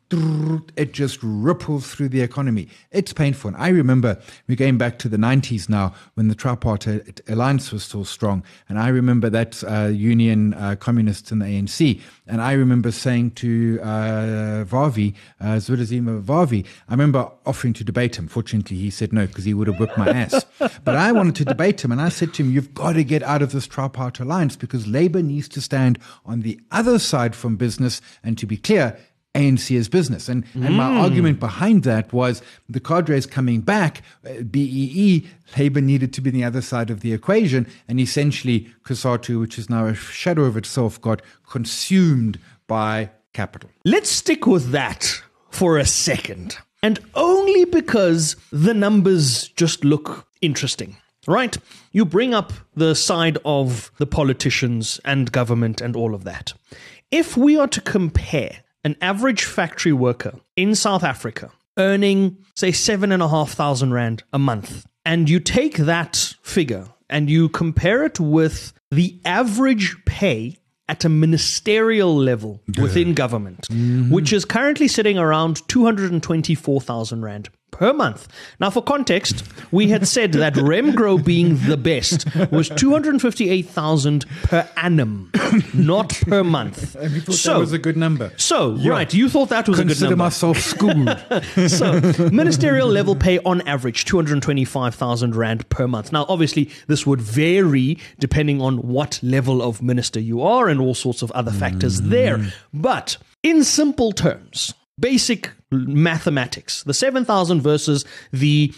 it just ripples through the economy. It's painful. And I remember, we're going back to the 90s now, when the tripartite alliance was still strong. And I remember that union communists in the ANC. And I remember saying to Vavi, Zwelithini Vavi, I remember offering to debate him. Fortunately, he said no, because he would have whipped my ass. But I wanted to debate him. And I said to him, you've got to get out of this tripartite alliance, because Labour needs to stand on the other side from business. And to be clear, ANC is business. And my argument behind that was the cadres coming back, BEE, Labour needed to be on the other side of the equation. And essentially, COSATU, which is now a shadow of itself, got consumed by capital. Let's stick with that for a second. And only because the numbers just look interesting, right? You bring up the side of the politicians and government and all of that. If we are to compare an average factory worker in South Africa earning, say, 7,500 Rand a month, and you take that figure and you compare it with the average pay at a ministerial level within government, which is currently sitting around 224,000 Rand per month. Now, for context, we had said that Remgro being the best was 258,000 per annum, not per month. And we thought that was a good number. So, right, you thought that was a good number. Consider myself schooled. So, ministerial level pay on average, 225,000 Rand per month. Now, obviously, this would vary depending on what level of minister you are and all sorts of other factors there. But in simple terms, basic mathematics, the 7,000 versus the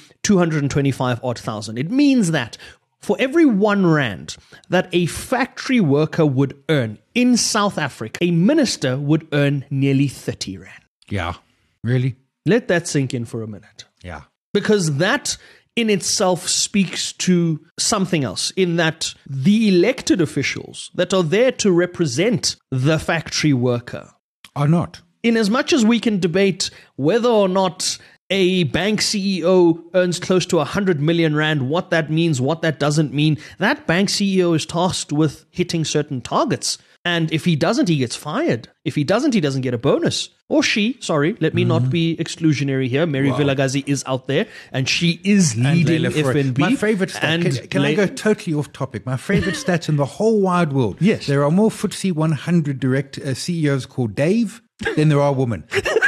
225 odd thousand. It means that for every 1 Rand that a factory worker would earn in South Africa, a minister would earn nearly 30 Rand. Yeah. Really? Let that sink in for a minute. Yeah. Because that in itself speaks to something else, in that the elected officials that are there to represent the factory worker Are not. in as much as we can debate whether or not a bank CEO earns close to 100 million Rand, what that means, what that doesn't mean, that bank CEO is tasked with hitting certain targets. And if he doesn't, he gets fired. If he doesn't, he doesn't get a bonus. Or she, let me not be exclusionary here. Mary Vilagazi is out there, and she is leading FNB. My favorite stat, can I go totally off topic? My favorite stat in the whole wide world. Yes. There are more FTSE 100 direct CEOs called Dave than there are women.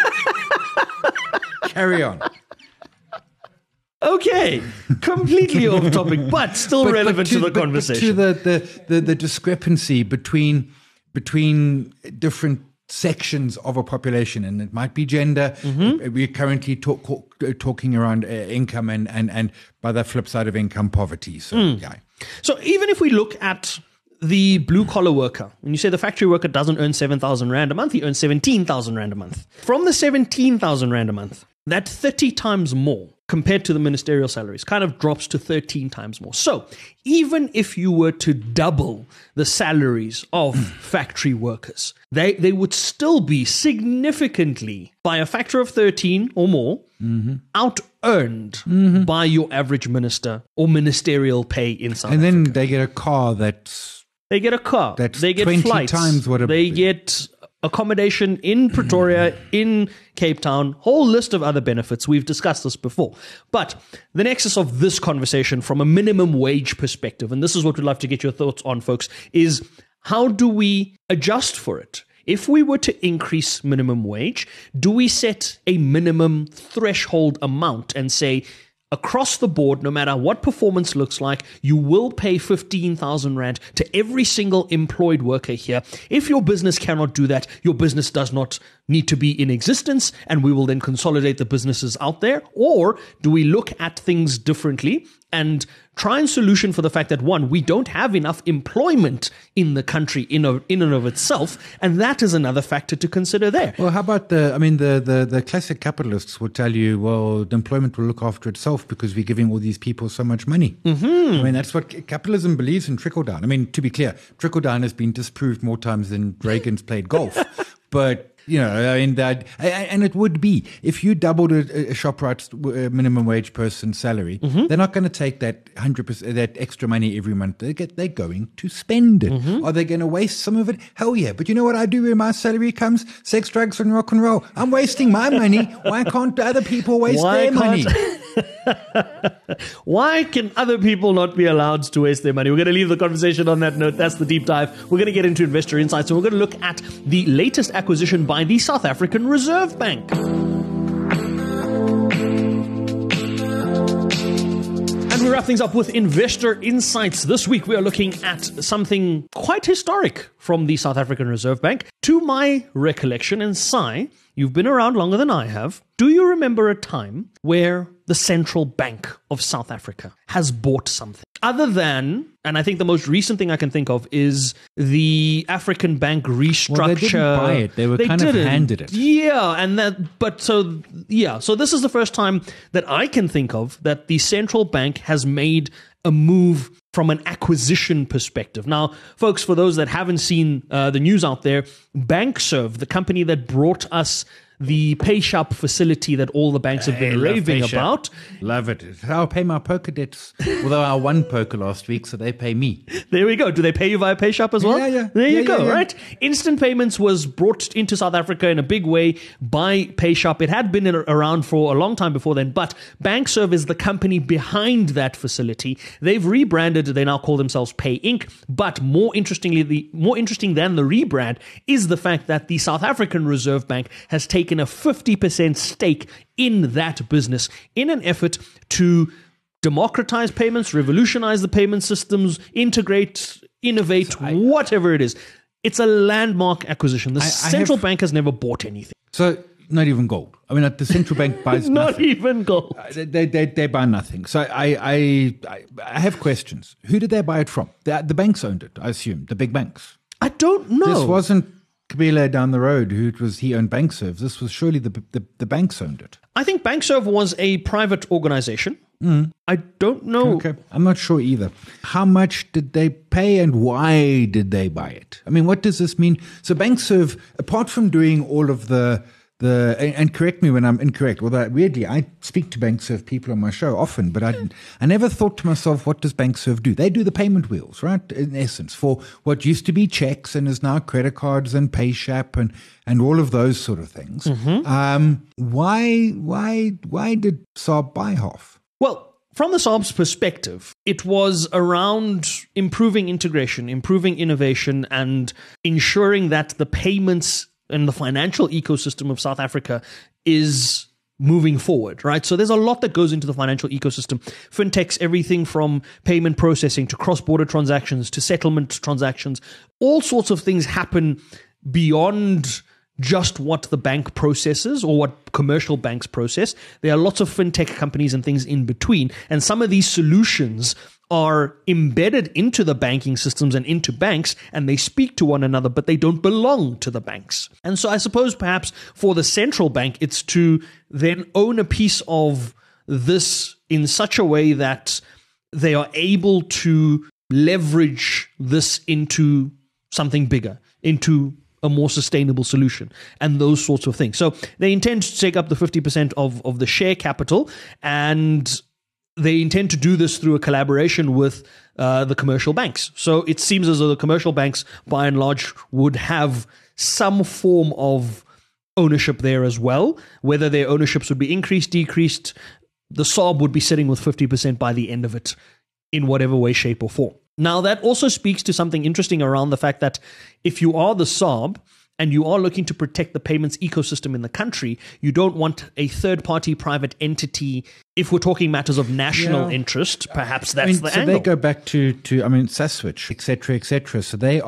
Carry on. Okay, completely off topic, but still relevant to the conversation. But to the discrepancy between different sections of a population, and it might be gender. We're currently talking around income and by the flip side of income, poverty. So, yeah. So even if we look at the blue-collar worker, when you say the factory worker doesn't earn 7,000 Rand a month, he earns 17,000 Rand a month. From the 17,000 Rand a month, that 30 times more compared to the ministerial salaries kind of drops to 13 times more. So even if you were to double the salaries of factory workers, they would still be significantly, by a factor of 13 or more, out-earned by your average minister or ministerial pay in South Africa. And then they get a car that's... They get a car. That's they get 20 flights. times what a... They get accommodation in Pretoria, in Cape Town, whole list of other benefits. We've discussed this before. But the nexus of this conversation from a minimum wage perspective, and this is what we'd love to get your thoughts on, folks, is how do we adjust for it? If we were to increase minimum wage, do we set a minimum threshold amount and say, across the board, no matter what performance looks like, you will pay 15,000 Rand to every single employed worker here. If your business cannot do that, your business does not need to be in existence, and we will then consolidate the businesses out there? Or do we look at things differently and try and solution for the fact that, one, we don't have enough employment in the country in and of itself, and that is another factor to consider there. Well, how about the classic capitalists would tell you, well, the employment will look after itself because we're giving all these people so much money. I mean, that's what capitalism believes in, trickle-down. I mean, to be clear, trickle-down has been disproved more times than Reagan's played golf. But You know, I mean, and it would be, if you doubled a ShopRite's minimum wage person's salary, they're not going to take that 100%, that extra money every month. They're going to spend it. Are they going to waste some of it? Hell yeah. But you know what I do when my salary comes? Sex, drugs, and rock and roll. I'm wasting my money. Why can't other people waste their money? Why can other people not be allowed to waste their money? We're going to leave the conversation on that note. That's the deep dive. We're going to get into investor insights, and we're going to look at the latest acquisition by the South African Reserve Bank. And we wrap things up with investor insights. This week we are looking at something quite historic from the South African Reserve Bank. To my recollection, and Sai, you've been around longer than I have. Do you remember a time where the Central Bank of South Africa has bought something? Other than, and I think the most recent thing I can think of is the African Bank restructure. Well, they didn't buy it. They kind of handed it. So this is the first time that I can think of that the central bank has made a move from an acquisition perspective. Now, folks, for those that haven't seen the news out there, BankServe, the company that brought us the PayShap facility that all the banks have been raving about. Love it. I'll pay my poker debts. Although I won poker last week, so they pay me. There we go. Do they pay you via PayShap as well? Yeah. There you go, right? Instant payments was brought into South Africa in a big way by PayShap. It had been around for a long time before then, but BankServe is the company behind that facility. They've rebranded. They now call themselves Pay Inc. But more interesting than the rebrand is the fact that the South African Reserve Bank has taken a 50% stake in that business in an effort to democratize payments, revolutionize the payment systems, integrate, innovate, whatever it is. It's a landmark acquisition. The central bank has never bought anything. So not even gold. I mean, the central bank buys not nothing. even gold. They buy nothing. So I have questions. Who did they buy it from? The banks owned it, I assume. The big banks. I don't know. This wasn't Kabila down the road he owned BankServe. This was surely the banks owned it. I think BankServe was a private organization. I don't know. Okay, I'm not sure either. How much did they pay and why did they buy it? I mean, what does this mean? So BankServe, apart from doing all of the and correct me when I'm incorrect. Although weirdly, I speak to BankServe people on my show often, but I never thought to myself, what does BankServe do? They do the payment wheels, right? In essence, for what used to be checks and is now credit cards and PayShap and all of those sort of things. Why did Saab buy half? Well, from the Saab's perspective, it was around improving integration, improving innovation, and ensuring that the payments and the financial ecosystem of South Africa is moving forward, right? So there's a lot that goes into the financial ecosystem. Fintechs, everything from payment processing to cross-border transactions to settlement transactions. All sorts of things happen beyond just what the bank processes or what commercial banks process. There are lots of fintech companies and things in between. And some of these solutions are embedded into the banking systems and into banks, and they speak to one another, but they don't belong to the banks. And so I suppose perhaps for the central bank, it's to then own a piece of this in such a way that they are able to leverage this into something bigger, into a more sustainable solution and those sorts of things. So they intend to take up the 50% of the share capital, and they intend to do this through a collaboration with the commercial banks. So it seems as though the commercial banks, by and large, would have some form of ownership there as well. Whether their ownerships would be increased, decreased, the Saab would be sitting with 50% by the end of it in whatever way, shape, or form. Now, that also speaks to something interesting around the fact that if you are the Saab and you are looking to protect the payments ecosystem in the country, you don't want a third-party private entity. If we're talking matters of national interest, perhaps that's the angle. So they go back to SASwitch, et cetera, et cetera. So they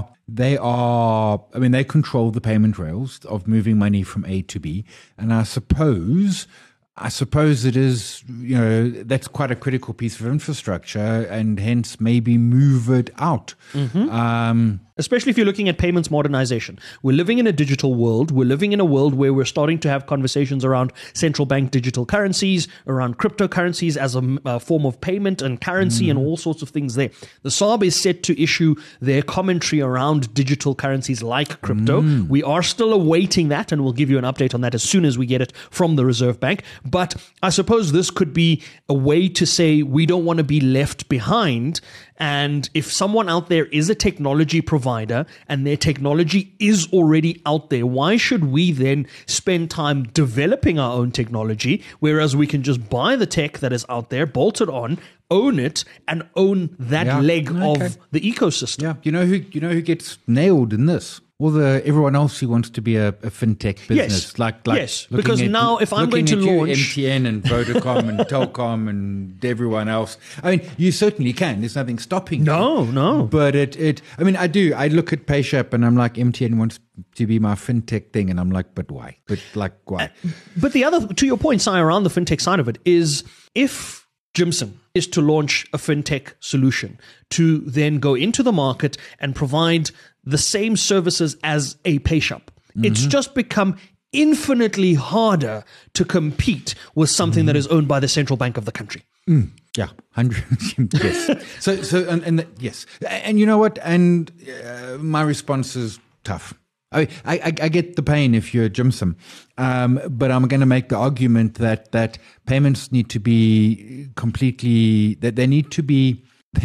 control the payment rails of moving money from A to B. And I suppose it is, that's quite a critical piece of infrastructure, and hence maybe move it out. especially if you're looking at payments modernization. We're living in a digital world. We're living in a world where we're starting to have conversations around central bank digital currencies, around cryptocurrencies as a form of payment and currency and all sorts of things there. The SARB is set to issue their commentary around digital currencies like crypto. We are still awaiting that, and we'll give you an update on that as soon as we get it from the Reserve Bank. But I suppose this could be a way to say we don't want to be left behind. And if someone out there is a technology provider and their technology is already out there, why should we then spend time developing our own technology, whereas we can just buy the tech that is out there, bolt it on, own it, and own that leg of the ecosystem? Yeah, you know who gets nailed in this? Well, everyone else who wants to be a fintech business, yes, because now if I'm going to launch MTN and Vodacom and Telkom and everyone else, I mean, you certainly can. There's nothing stopping you. No. But I mean, I do. I look at PayShap and I'm like, MTN wants to be my fintech thing, and I'm like, but why? Why? But the other, to your point, Si, around the fintech side of it is, if Jimson is to launch a fintech solution to then go into the market and provide the same services as a PayShap, it's just become infinitely harder to compete with something that is owned by the central bank of the country. Yeah, 100. Yes. So and yes, and you know what? And my response is tough. I get the pain if you're Jimson, but I'm going to make the argument that payments need to be they need to be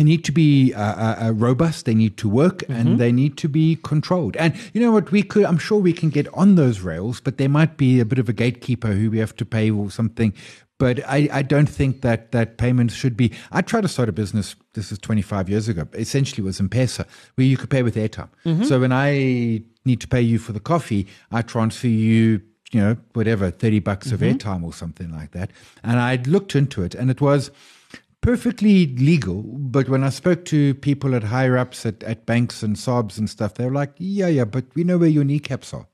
robust, they need to work, and they need to be controlled. And you know what? I'm sure we can get on those rails, but there might be a bit of a gatekeeper who we have to pay or something. But I don't think that payments should be. I tried to start a business, this is 25 years ago, essentially it was M-Pesa, where you could pay with airtime. So when I need to pay you for the coffee, I transfer you, whatever, $30 of airtime or something like that. And I looked into it, and it was perfectly legal. But when I spoke to people at higher ups at banks and SARBs and stuff, they were like, yeah, but we know where your kneecaps are.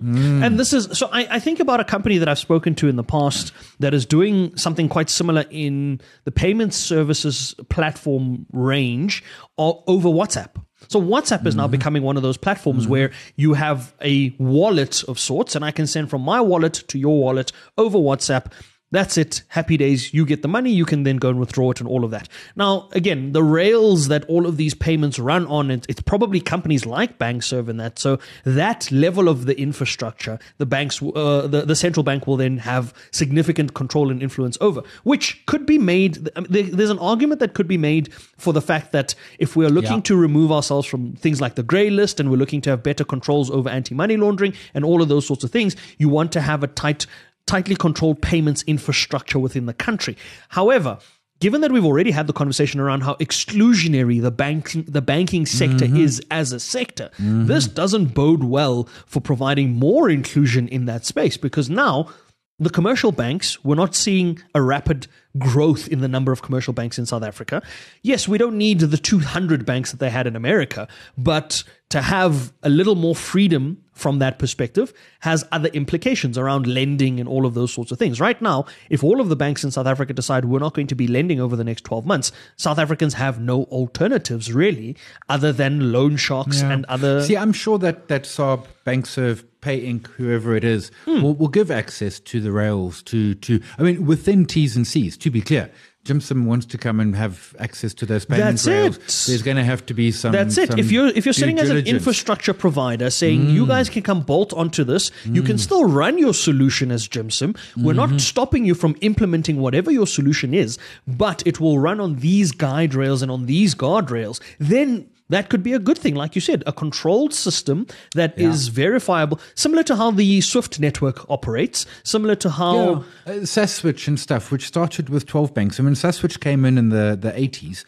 And this is, so I think about a company that I've spoken to in the past that is doing something quite similar in the payment services platform range over WhatsApp. So WhatsApp is now becoming one of those platforms where you have a wallet of sorts, and I can send from my wallet to your wallet over WhatsApp. That's it. Happy days. You get the money. You can then go and withdraw it and all of that. Now, again, the rails that all of these payments run on, it's probably companies like Bankserve and that. So that level of the infrastructure, the banks, the central bank will then have significant control and influence over, which could be made. There's an argument that could be made for the fact that if we're looking to remove ourselves from things like the grey list and we're looking to have better controls over anti-money laundering and all of those sorts of things, you want to have a tightly controlled payments infrastructure within the country. However, given that we've already had the conversation around how exclusionary the banking sector is as a sector, this doesn't bode well for providing more inclusion in that space, because now the commercial banks, we're not seeing a rapid growth in the number of commercial banks in South Africa. Yes, we don't need the 200 banks that they had in America, but to have a little more freedom from that perspective has other implications around lending and all of those sorts of things. Right now, if all of the banks in South Africa decide we're not going to be lending over the next 12 months, South Africans have no alternatives really other than loan sharks and other... See, I'm sure that SARB, Bankserve, Pay Inc., whoever it is, will give access to the rails to I mean, within T's and C's, to be clear. Jimson wants to come and have access to those payment rails. There's going to have to be some. That's it. If you're sitting as an infrastructure provider saying you guys can come bolt onto this, you can still run your solution as Jimson. We're not stopping you from implementing whatever your solution is, but it will run on these guide rails and on these guardrails. Then that could be a good thing. Like you said, a controlled system that is verifiable, similar to how the SWIFT network operates, similar to how... SASSwitch and stuff, which started with 12 banks. I mean, SASSwitch came in the 80s.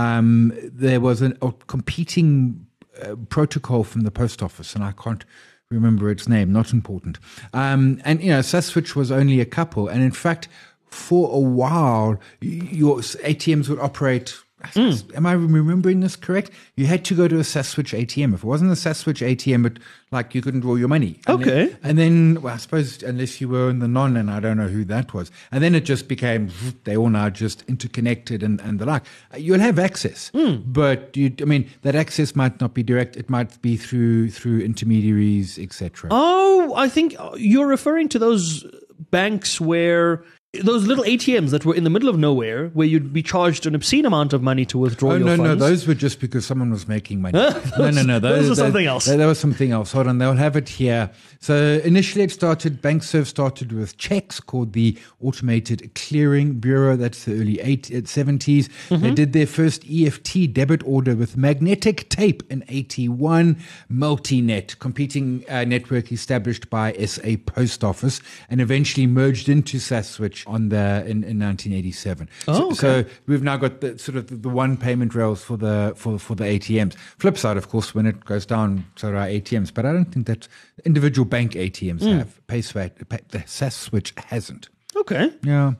There was a competing protocol from the post office, and I can't remember its name, not important. And, SASSwitch was only a couple. And in fact, for a while, your ATMs would operate Am I remembering this correct? You had to go to a SaskSwitch ATM. If it wasn't a SaskSwitch ATM, you couldn't draw your money. Okay. And then, well, I suppose unless you were in the non, and I don't know who that was. And then it just became, they all now just interconnected and the like. You'll have access, but that access might not be direct. It might be through intermediaries, etc. Oh, I think you're referring to those banks where those little ATMs that were in the middle of nowhere, where you'd be charged an obscene amount of money to withdraw your funds. No, those were just because someone was making money. No. Those were something else. That was something else. Hold on, they'll have it here. So initially BankServe started with checks called the Automated Clearing Bureau. That's the early 70s. They did their first EFT debit order with magnetic tape in 81. Multinet, competing network established by SA Post Office and eventually merged into SaskSwitch in 1987. So we've now got the one payment rails for the ATMs. Flip side, of course, when it goes down, so are our ATMs. But I don't think that individual bank ATMs have. The SaskSwitch hasn't. Okay. Yeah.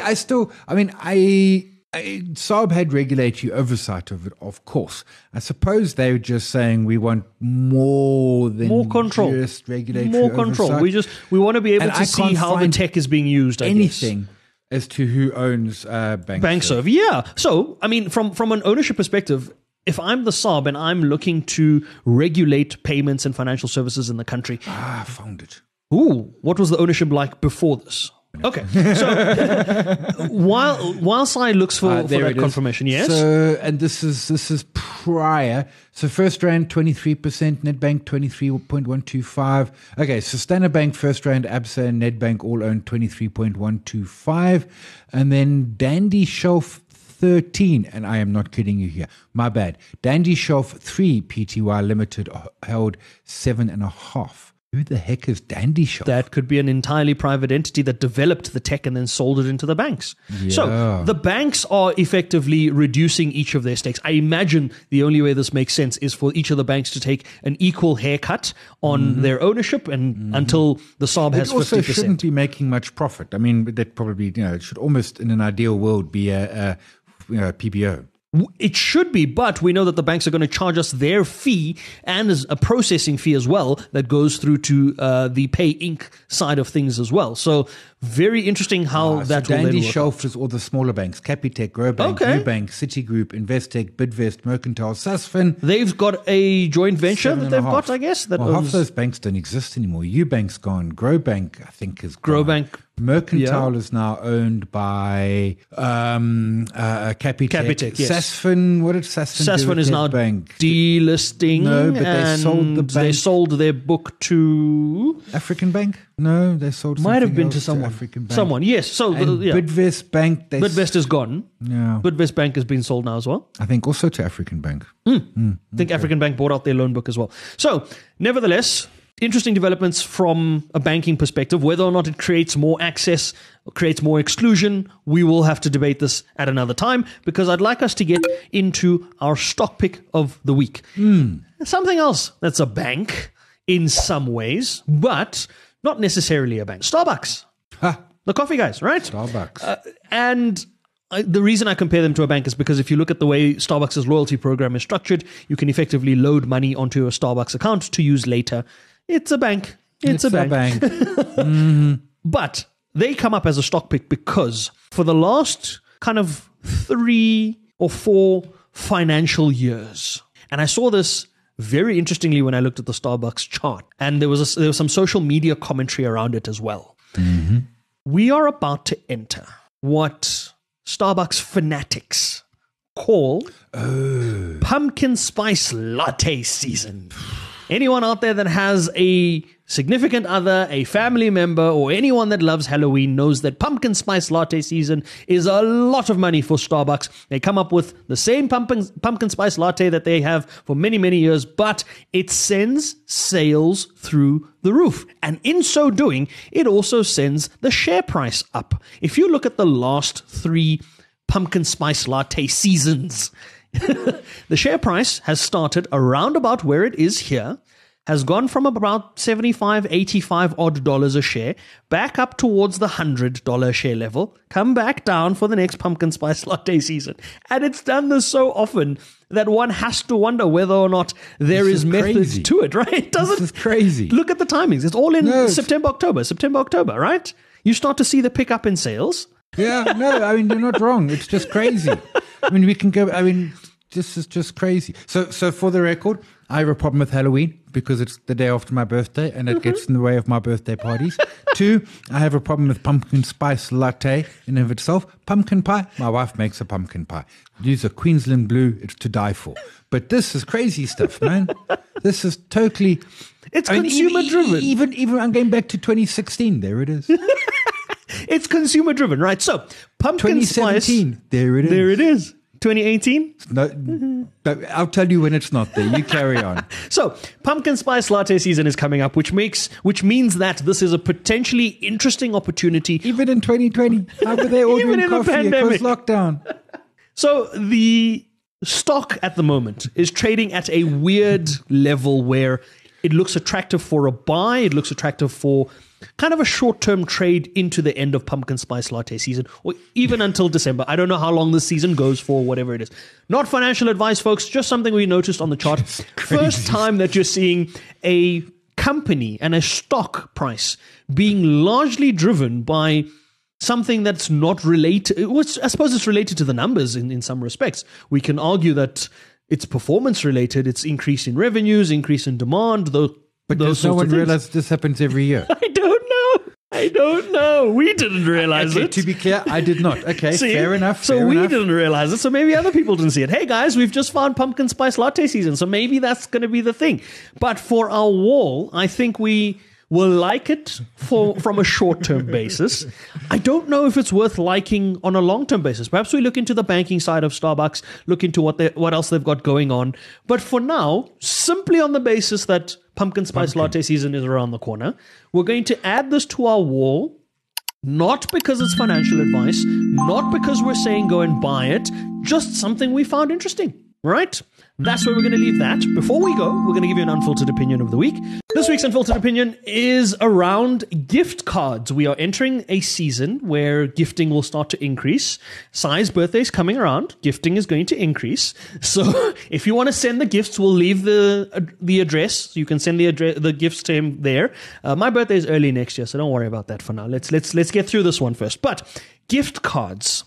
SARB had regulatory oversight of it, of course. I suppose they were just saying we want more control, just regulatory more control. oversight. We want to be able to see how the tech is being used. Anything as to who owns BankServe. Yeah. So from an ownership perspective, if I'm the SARB and I'm looking to regulate payments and financial services in the country, I found it. Ooh, what was the ownership like before this? Okay, so while Sai looks for that confirmation, yes. So, and this is prior. So FirstRand 23%, Nedbank 23.125. Okay, so Standard Bank, FirstRand, Absa, and Nedbank all own 23.125, and then Dandy Shelf 13, and I am not kidding you here. My bad. Dandy Shelf 3 Pty Limited held 7.5%. Who the heck is Dandy Shelf? That could be an entirely private entity that developed the tech and then sold it into the banks. Yeah. So the banks are effectively reducing each of their stakes. I imagine the only way this makes sense is for each of the banks to take an equal haircut on their ownership and until the SARB has 50%. It also shouldn't be making much profit. I mean, that probably, it should almost in an ideal world be a PBO. It should be, but we know that the banks are going to charge us their fee and a processing fee as well that goes through to the Pay Inc. side of things as well. So very interesting how that will Dandy then work Shelf is all the smaller banks: Capitec, Growbank, Ubank, Citigroup, Investec, Bidvest, Mercantile, Sasfin. They've got a joint venture that they've got, I guess. That half of those banks don't exist anymore. Ubank's gone. Growbank, I think, is gone. Growbank. Mercantile is now owned by Capitec. Yes. Sasfin, what did Sasfin do? Sasfin is now delisting. No, but they sold the bank. They sold their book to African Bank. No, they sold. Might have been to someone. African Bank. Someone, yes. So Bidvest Bank. Bidvest is gone. Yeah. Bidvest Bank has been sold now as well. I think also to African Bank. I think African Bank bought out their loan book as well. So, nevertheless, interesting developments from a banking perspective. Whether or not it creates more access, creates more exclusion, we will have to debate this at another time, because I'd like us to get into our stock pick of the week. Something else that's a bank in some ways, but not necessarily a bank. Starbucks. The coffee guys, right? Starbucks. The reason I compare them to a bank is because if you look at the way Starbucks' loyalty program is structured, you can effectively load money onto a Starbucks account to use later. It's a bank. It's a bank. But they come up as a stock pick because for the last kind of 3 or 4 financial years, and I saw this very interestingly when I looked at the Starbucks chart, and there was some social media commentary around it as well. We are about to enter what Starbucks fanatics call pumpkin spice latte season. Anyone out there that has a significant other, a family member, or anyone that loves Halloween knows that pumpkin spice latte season is a lot of money for Starbucks. They come up with the same pumpkin spice latte that they have for many, many years, but it sends sales through the roof. And in so doing, it also sends the share price up. If you look at the last 3 pumpkin spice latte seasons, the share price has started around about where it is here, has gone from about 75, 85 odd dollars a share back up towards the $100 share level, come back down for the next pumpkin spice latte season. And it's done this so often that one has to wonder whether or not there is method crazy. to it, right? It doesn't. This is crazy. Look at the timings. It's all in September, October, right? You start to see the pickup in sales. Yeah, no, I mean, you're not wrong. It's just crazy. I mean, we can go, I mean, this is just crazy. So for the record, I have a problem with Halloween because it's the day after my birthday and it gets in the way of my birthday parties. 2, I have a problem with pumpkin spice latte in and of itself. Pumpkin pie, my wife makes a pumpkin pie. Use a Queensland blue, it's to die for. But this is crazy stuff, man. This is totally... It's consumer driven. Even I'm going back to 2016. There it is. It's consumer driven, right? So pumpkin spice. 2017. There it is. There it is. 2018? No, I'll tell you when it's not there. You carry on. So, pumpkin spice latte season is coming up, which means that this is a potentially interesting opportunity. Even in 2020, how were they ordering Even in the coffee pandemic. across lockdown? So, the stock at the moment is trading at a weird level where it looks attractive for a buy, it looks attractive for kind of a short-term trade into the end of pumpkin spice latte season, or even until December. I don't know how long the season goes for, whatever it is. Not financial advice, folks, just something we noticed on the chart. First time that you're seeing a company and a stock price being largely driven by something that's not related. I suppose it's related to the numbers in some respects. We can argue that it's performance related, it's increase in revenues, increase in demand, But does no one realize this happens every year? I don't know. We didn't realize Okay, it. to be clear, I did not. Okay, See? fair enough. So fair we enough. didn't realize it. So maybe other people didn't see it. Hey guys, we've just found pumpkin spice latte season. So maybe that's going to be the thing. But for our wall, I think we will like it from a short-term basis. I don't know if it's worth liking on a long-term basis. Perhaps we look into the banking side of Starbucks, look into what else they've got going on. But for now, simply on the basis that pumpkin spice latte season is around the corner, we're going to add this to our wall. Not because it's financial advice, not because we're saying go and buy it, just something we found interesting, right? That's where we're going to leave that. Before we go, we're going to give you an unfiltered opinion of the week. This week's unfiltered opinion is around gift cards. We are entering a season where gifting will start to increase. Sai's birthday is coming around. Gifting is going to increase. So if you want to send the gifts, we'll leave the address. You can send the gifts to him there. My birthday is early next year, so don't worry about that for now. Let's get through this one first. But gift cards.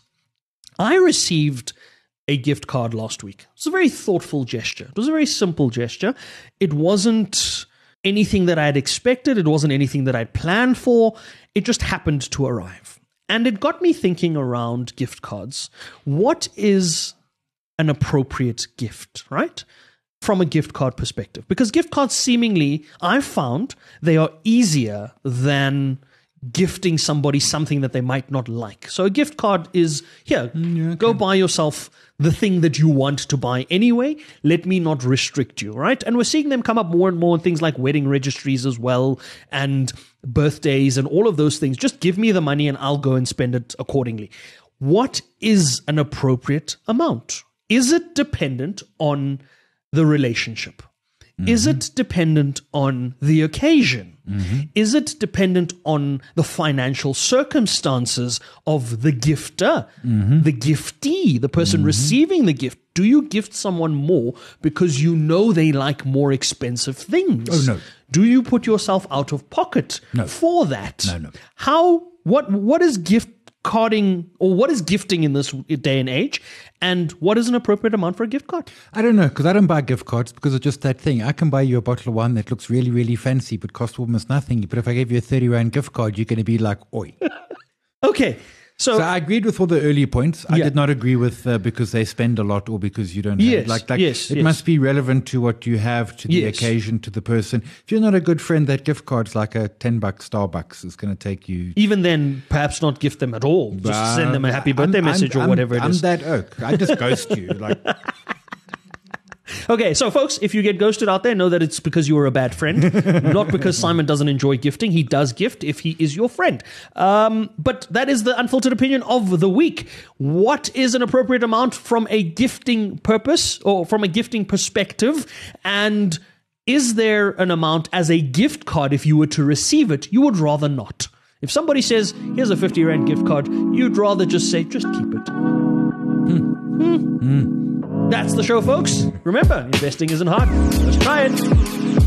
I received a gift card last week. It was a very thoughtful gesture. It was a very simple gesture. It wasn't anything that I had expected. It wasn't anything that I'd planned for. It just happened to arrive. And it got me thinking around gift cards. What is an appropriate gift, right? From a gift card perspective. Because gift cards seemingly, I've found, they are easier than gifting somebody something that they might not like. So a gift card is, here, go buy yourself the thing that you want to buy anyway. Let me not restrict you, right? And we're seeing them come up more and more in things like wedding registries as well, and birthdays and all of those things. Just give me the money and I'll go and spend it accordingly. What is an appropriate amount? Is it dependent on the relationship? Mm-hmm. Is it dependent on the occasion? Mm-hmm. Is it dependent on the financial circumstances of the gifter, the giftee, the person receiving the gift? Do you gift someone more because you know they like more expensive things? Oh, no. Do you put yourself out of pocket for that? No. What is gift carding, or what is gifting in this day and age, and what is an appropriate amount for a gift card? I don't know, because I don't buy gift cards because of just that thing. I can buy you a bottle of wine that looks really, really fancy but costs almost nothing. But if I gave you a 30 Rand gift card, you're going to be like, oi. Okay. So I agreed with all the early points. I did not agree with because they spend a lot or because you don't have. It must be relevant to what you have, to the occasion, to the person. If you're not a good friend, that gift card's like a $10 Starbucks. It's going to take you. Even then, perhaps not gift them at all. Just send them a happy birthday message or whatever it is. I'm that oak. I just ghost you. Okay, so folks, if you get ghosted out there, know that it's because you were a bad friend, not because Simon doesn't enjoy gifting. He does gift if he is your friend. But that is the unfiltered opinion of the week. What is an appropriate amount from a gifting purpose or from a gifting perspective? And Is there an amount as a gift card, if you were to receive it, you would rather not? If somebody says, here's a 50 Rand gift card, you'd rather just say, just keep it. That's the show, folks. Remember, investing isn't hard. Just try it.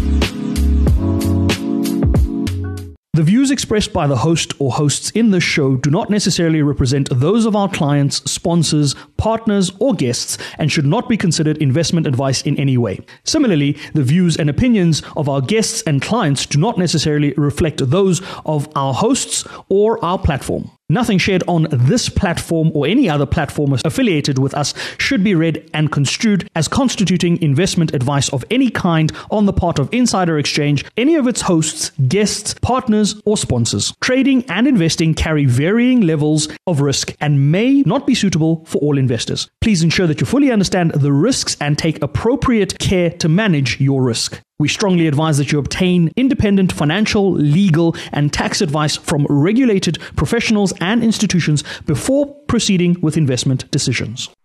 The views expressed by the host or hosts in this show do not necessarily represent those of our clients, sponsors, partners, or guests and should not be considered investment advice in any way. Similarly, the views and opinions of our guests and clients do not necessarily reflect those of our hosts or our platform. Nothing shared on this platform or any other platform affiliated with us should be read and construed as constituting investment advice of any kind on the part of Insider Exchange, any of its hosts, guests, partners, or sponsors. Trading and investing carry varying levels of risk and may not be suitable for all investors. Please ensure that you fully understand the risks and take appropriate care to manage your risk. We strongly advise that you obtain independent financial, legal, and tax advice from regulated professionals and institutions before proceeding with investment decisions.